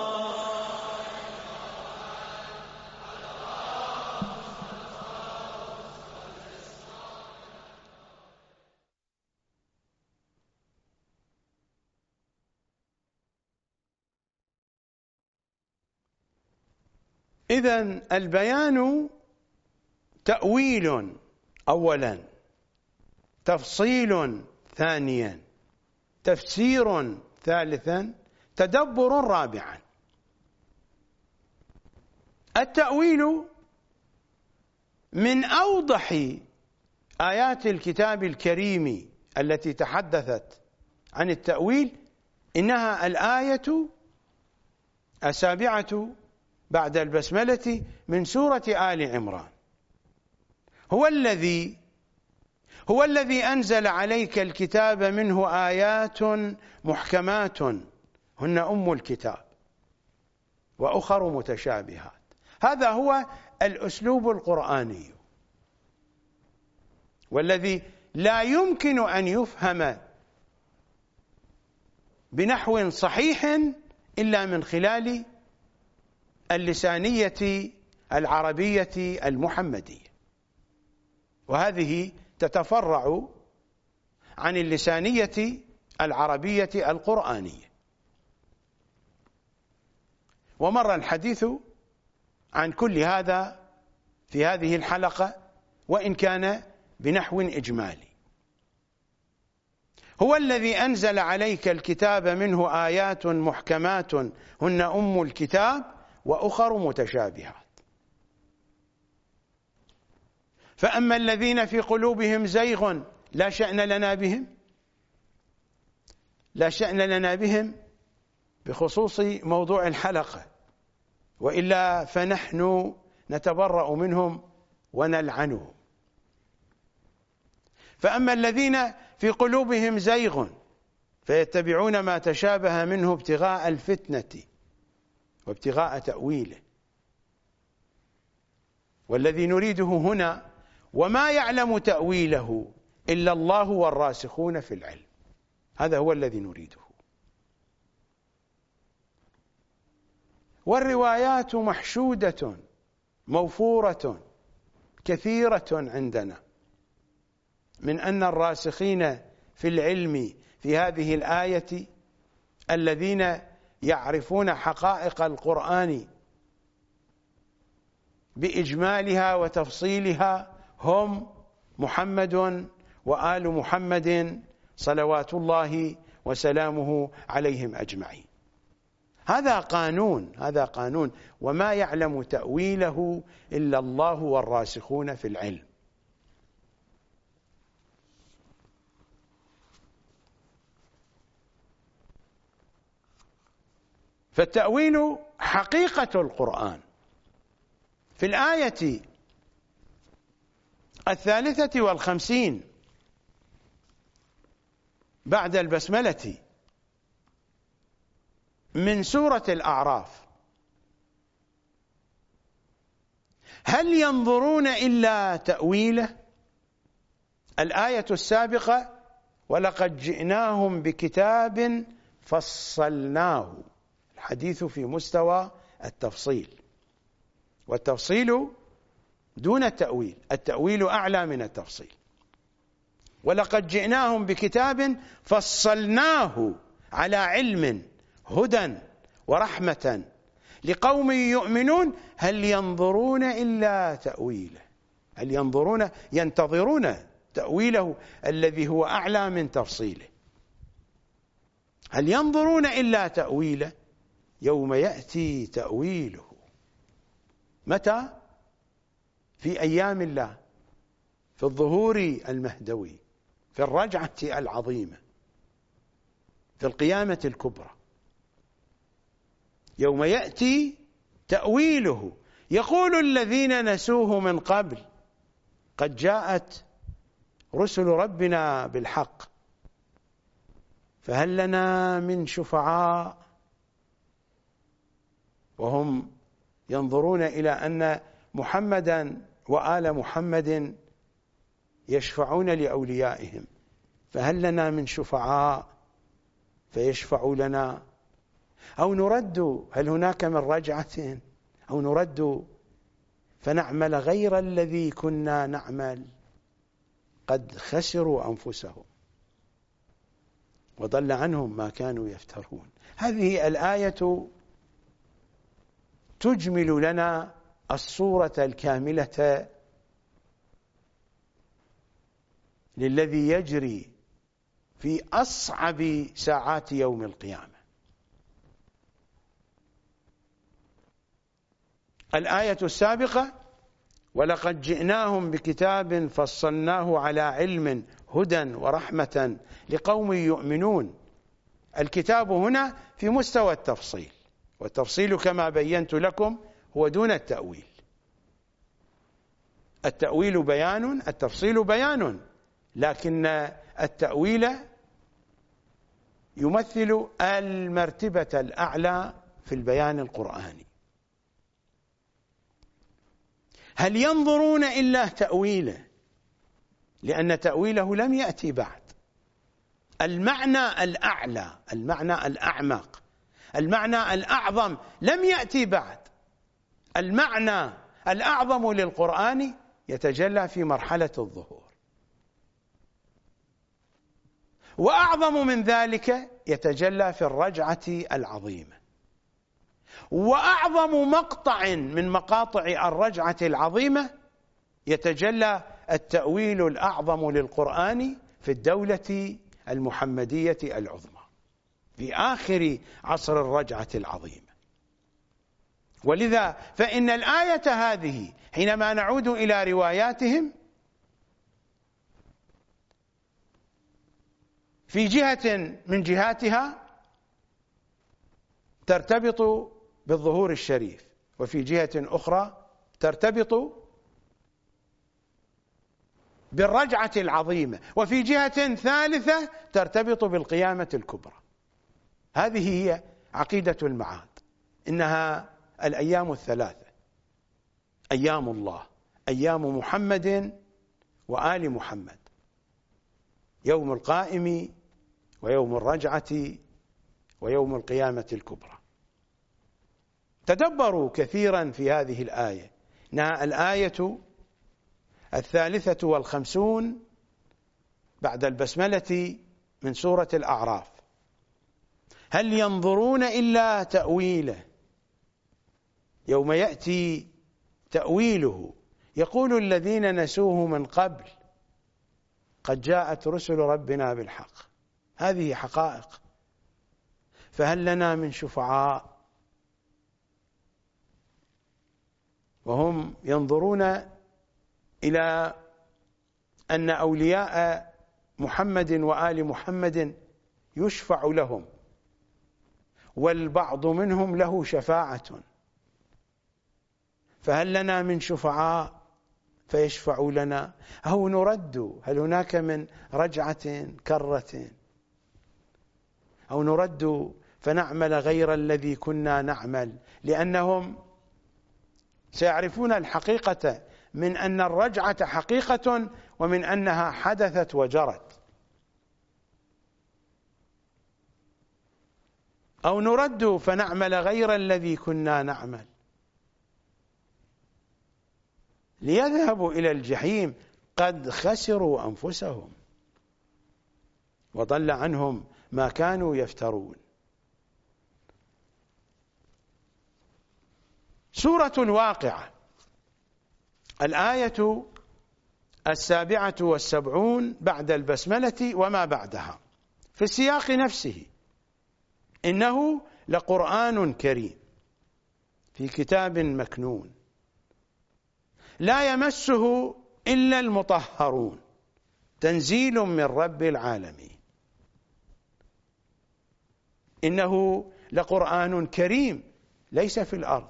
إذن البيان تأويل أولا، تفصيل ثانيا، تفسير ثالثا، تدبر رابعا. التأويل من أوضح آيات الكتاب الكريم التي تحدثت عن التأويل، إنها الآية 7 بعد البسملة من سورة آل عمران. هو الذي أنزل عليك الكتاب منه آيات محكمات هن أم الكتاب وأخر متشابهات. هذا هو الأسلوب القرآني، والذي لا يمكن أن يفهم بنحو صحيح إلا من خلال اللسانية العربية المحمدية، وهذه تتفرع عن اللسانية العربية القرآنية. ومر الحديث عن كل هذا في هذه الحلقة وإن كان بنحو إجمالي. هو الذي أنزل عليك الكتاب منه آيات محكمات هن أم الكتاب وأخر متشابهات، فأما الذين في قلوبهم زيغ لا شأن لنا بهم بخصوص موضوع الحلقة، وإلا فنحن نتبرأ منهم ونلعنهم. فأما الذين في قلوبهم زيغ فيتبعون ما تشابه منه ابتغاء الفتنة وابتغاء تأويله، والذي نريده هنا وما يعلم تأويله إلا الله والراسخون في العلم، هذا هو الذي نريده. والروايات محشودة موفورة كثيرة عندنا من أن الراسخين في العلم في هذه الآية الذين يعرفون حقائق القرآن بإجمالها وتفصيلها هم محمد وآل محمد صلوات الله وسلامه عليهم أجمعين. هذا قانون وما يعلم تأويله إلا الله والراسخون في العلم. فالتأويل حقيقة القرآن. في الآية 53 بعد البسملة من سورة الأعراف: هل ينظرون إلا تأويله؟ الآية السابقة: ولقد جئناهم بكتاب فصلناه. الحديث في مستوى التفصيل، والتفصيل دون التأويل، التأويل أعلى من التفصيل. ولقد جئناهم بكتاب فصلناه على علم هدى ورحمة لقوم يؤمنون هل ينظرون إلا تأويله. هل ينتظرون تأويله الذي هو أعلى من تفصيله. هل ينظرون إلا تأويله يوم يأتي تأويله. متى؟ في أيام الله، في الظهور المهدوي، في الرجعة العظيمة، في القيامة الكبرى. يوم يأتي تأويله يقول الذين نسوه من قبل قد جاءت رسل ربنا بالحق فهل لنا من شفعاء. وهم ينظرون إلى أن محمدا وآل محمد يشفعون لأوليائهم، فهل لنا من شفعاء فيشفعوا لنا، أو نرد، هل هناك من رجعة، أو نرد فنعمل غير الذي كنا نعمل. قد خسروا أنفسهم وضل عنهم ما كانوا يفترون. هذه الآية تجمل لنا الصورة الكاملة للذي يجري في أصعب ساعات يوم القيامة. الآية السابقة: ولقد جئناهم بكتاب فصلناه على علم هدى ورحمة لقوم يؤمنون. الكتاب هنا في مستوى التفصيل، والتفصيل كما بينت لكم هو دون التأويل. التأويل بيان، التفصيل بيان، لكن التأويل يمثل المرتبة الأعلى في البيان القرآني. هل ينظرون إلا تأويله، لأن تأويله لم يأتي بعد. المعنى الأعلى، المعنى الأعمق، المعنى الأعظم لم يأتي بعد. المعنى الأعظم للقرآن يتجلى في مرحلة الظهور، وأعظم من ذلك يتجلى في الرجعة العظيمة، وأعظم مقطع من مقاطع الرجعة العظيمة يتجلى التأويل الأعظم للقرآن في الدولة المحمدية العظمى في آخر عصر الرجعة العظيمة. ولذا فإن الآية هذه حينما نعود إلى رواياتهم في جهة من جهاتها ترتبط بالظهور الشريف، وفي جهة أخرى ترتبط بالرجعة العظيمة، وفي جهة ثالثة ترتبط بالقيامة الكبرى. هذه هي عقيدة المعاد، إنها الأيام الثلاثة: أيام الله، أيام محمد وآل محمد، يوم القائم ويوم الرجعة ويوم القيامة الكبرى. تدبروا كثيرا في هذه الآية، إنها الآية 53 بعد البسملة من سورة الأعراف. هل ينظرون إلا تأويله، يوم يأتي تأويله يقول الذين نسوه من قبل قد جاءت رسل ربنا بالحق. هذه حقائق. فهل لنا من شفعاء؟ وهم ينظرون إلى أن أولياء محمد وآل محمد يشفع لهم، والبعض منهم له شفاعة. فهل لنا من شفعاء فيشفعوا لنا أو نرد؟ هل هناك من رجعة كرة أو نرد فنعمل غير الذي كنا نعمل؟ لأنهم سيعرفون الحقيقة من أن الرجعة حقيقة ومن أنها حدثت وجرت. أو نرد فنعمل غير الذي كنا نعمل، ليذهبوا إلى الجحيم قد خسروا أنفسهم وضل عنهم ما كانوا يفترون. سورة الواقعة الآية 77 بعد البسملة وما بعدها في السياق نفسه: إنه لقرآن كريم في كتاب مكنون لا يمسه إلا المطهرون تنزيل من رب العالمين. إنه لقرآن كريم، ليس في الأرض،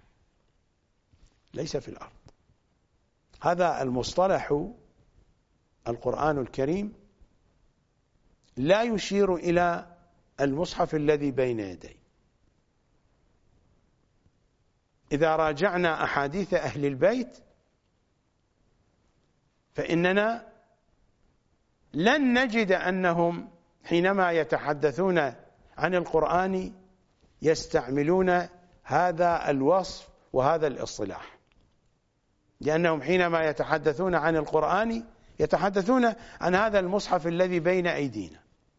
ليس في الأرض. هذا المصطلح القرآن الكريم لا يشير إلى المصحف الذي بين يدي. إذا راجعنا أحاديث أهل البيت فإننا لن نجد أنهم حينما يتحدثون عن القرآن يستعملون هذا الوصف وهذا الاصطلاح، لأنهم حينما يتحدثون عن القرآن يتحدثون عن هذا المصحف الذي بين أيدينا.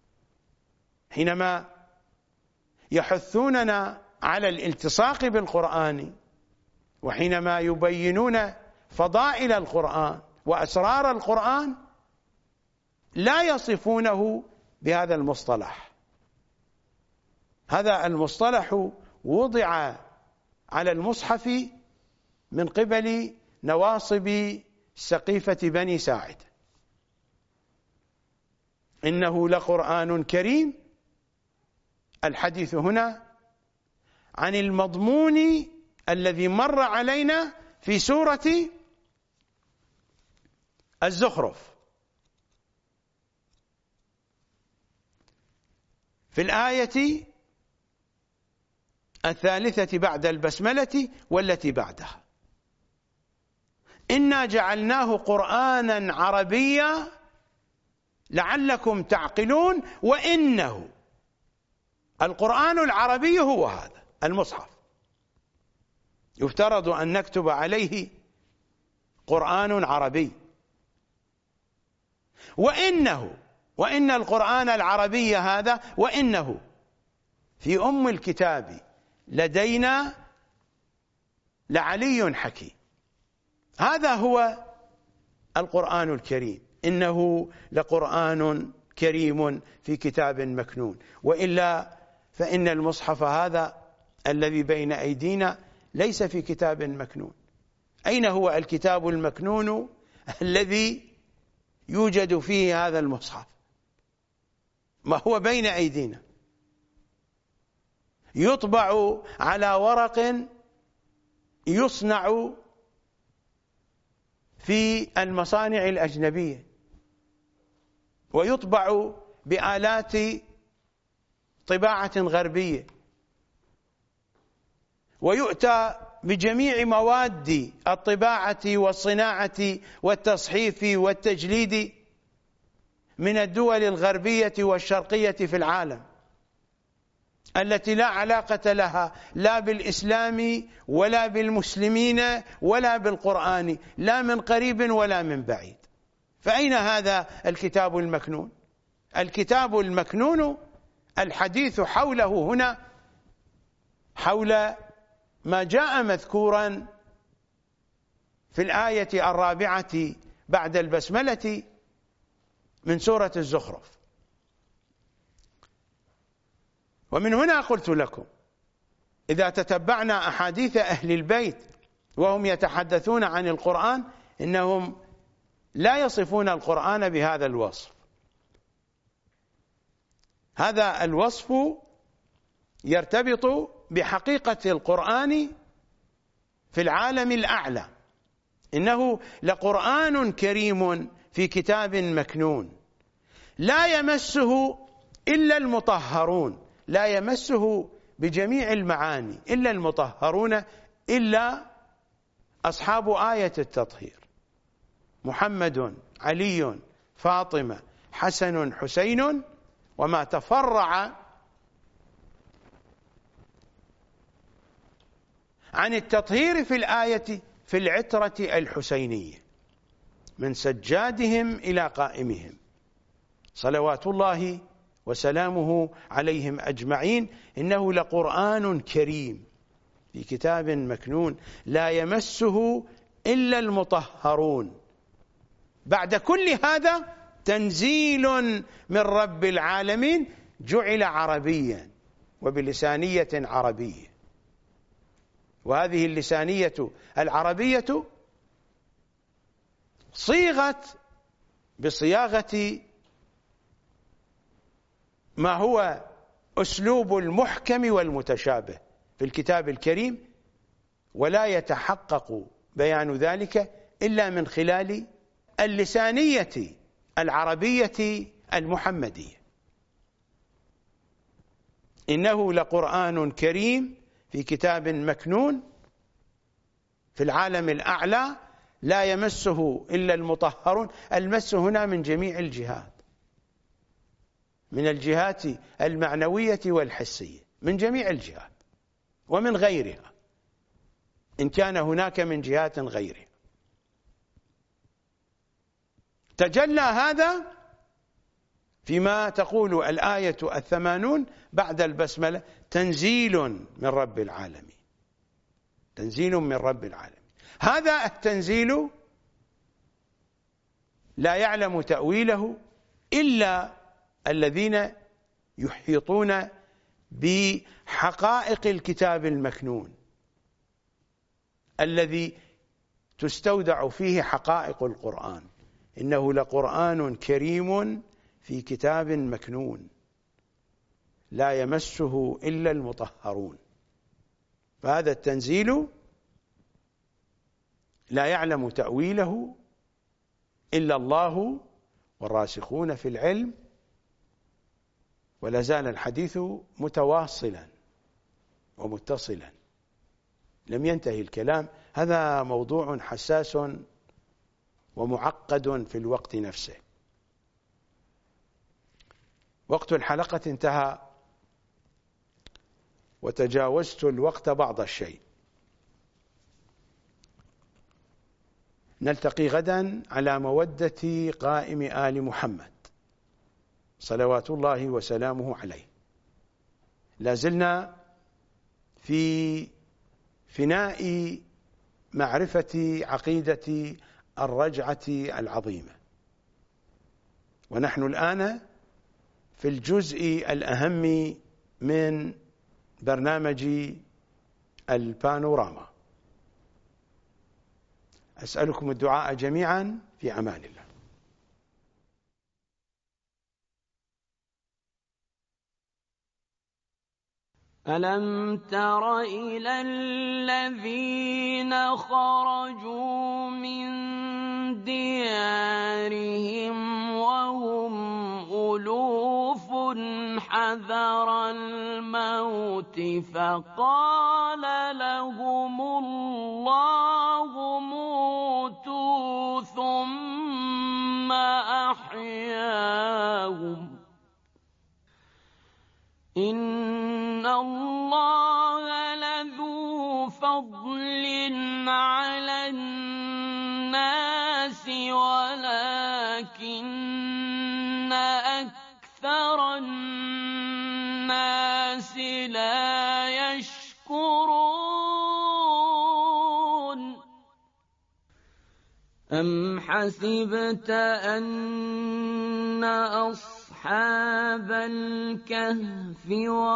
حينما يحثوننا على الالتصاق بالقرآن، وحينما يبينون فضائل القرآن وأسرار القرآن، لا يصفونه بهذا المصطلح. هذا المصطلح وضع على المصحف من قبل نواصب سقيفة بني ساعد. إنه لقرآن كريم، الحديث هنا عن المضمون الذي مر علينا في سورة الزخرف في الآية 3 بعد البسملة والتي بعدها: إنا جعلناه قرآنا عربيا لعلكم تعقلون. وإنه القرآن العربي هو هذا المصحف، يفترض أن نكتب عليه قرآن عربي. وإن القرآن العربي هذا وإنه في أم الكتاب لدينا لعلي حكيم. هذا هو القرآن الكريم، إنه لقرآن كريم في كتاب مكنون. وإلا فإن المصحف هذا الذي بين أيدينا ليس في كتاب مكنون. أين هو الكتاب المكنون الذي يوجد فيه هذا المصحف؟ ما هو بين أيدينا، يطبع على ورق يصنع في المصانع الأجنبية، ويطبع بآلات طباعة غربية، ويؤتى بجميع مواد الطباعة والصناعة والتصحيف والتجليد من الدول الغربية والشرقية في العالم، التي لا علاقة لها لا بالإسلام ولا بالمسلمين ولا بالقرآن، لا من قريب ولا من بعيد. فأين هذا الكتاب المكنون؟ الكتاب المكنون الحديث حوله هنا حول ما جاء مذكورا في الآية 4 بعد البسملة من سورة الزخرف. ومن هنا قلت لكم إذا تتبعنا أحاديث أهل البيت وهم يتحدثون عن القرآن إنهم لا يصفون القرآن بهذا الوصف. هذا الوصف يرتبط بحقيقة القرآن في العالم الأعلى، إنه لقرآن كريم في كتاب مكنون لا يمسه إلا المطهرون، لا يمسه بجميع المعاني إلا المطهرون، إلا أصحاب آية التطهير: محمد، علي، فاطمة، حسن، حسين، وما تفرع عن التطهير في الآية في العترة الحسينية من سجادهم إلى قائمهم صلوات الله وسلامه عليهم أجمعين. إنه لقرآن كريم في كتاب مكنون لا يمسه إلا المطهرون. بعد كل هذا تنزيل من رب العالمين جعل عربيا وبلسانية عربية، وهذه اللسانية العربية صيغت بصياغة ما هو أسلوب المحكم والمتشابه في الكتاب الكريم، ولا يتحقق بيان ذلك إلا من خلال اللسانية العربية المحمدية. إنه لقرآن كريم في كتاب مكنون في العالم الأعلى لا يمسه إلا المطهرون. المس هنا من جميع الجهات، من الجهات المعنوية والحسية، من جميع الجهات ومن غيرها إن كان هناك من جهات غيرها. تجلى هذا فيما تقول الآية 80 بعد البسملة: تنزيل من رب العالمين، تنزيل من رب العالمين. هذا التنزيل لا يعلم تأويله إلا الذين يحيطون بحقائق الكتاب المكنون الذي تستودع فيه حقائق القرآن. إنه لقرآن كريم في كتاب مكنون لا يمسه إلا المطهرون. فهذا التنزيل لا يعلم تأويله إلا الله والراسخون في العلم. ولا زال الحديث متواصلا ومتصلا، لم ينتهي الكلام. هذا موضوع حساس ومعقد في الوقت نفسه. وقت الحلقة انتهى وتجاوزت الوقت بعض الشيء. نلتقي غدا على مودة قائم آل محمد صلوات الله وسلامه عليه. لازلنا في فناء معرفة عقيدة الرجعة العظيمة، ونحن الآن في الجزء الأهم من برنامج البانوراما. أسألكم الدعاء جميعا، في أمان الله. ألم تر إلى الذين خرجوا من ديارهم وهم ألوف حذر الموت فقال لهم الله موتوا ثم أحياهم إن الله لذو فضل على الناس ولكن أكثر الناس لا يشكرون. أم حسبت أن أصحاب الكهف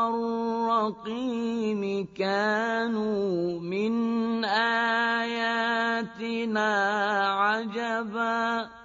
والرقيم كانوا من آياتنا عجبا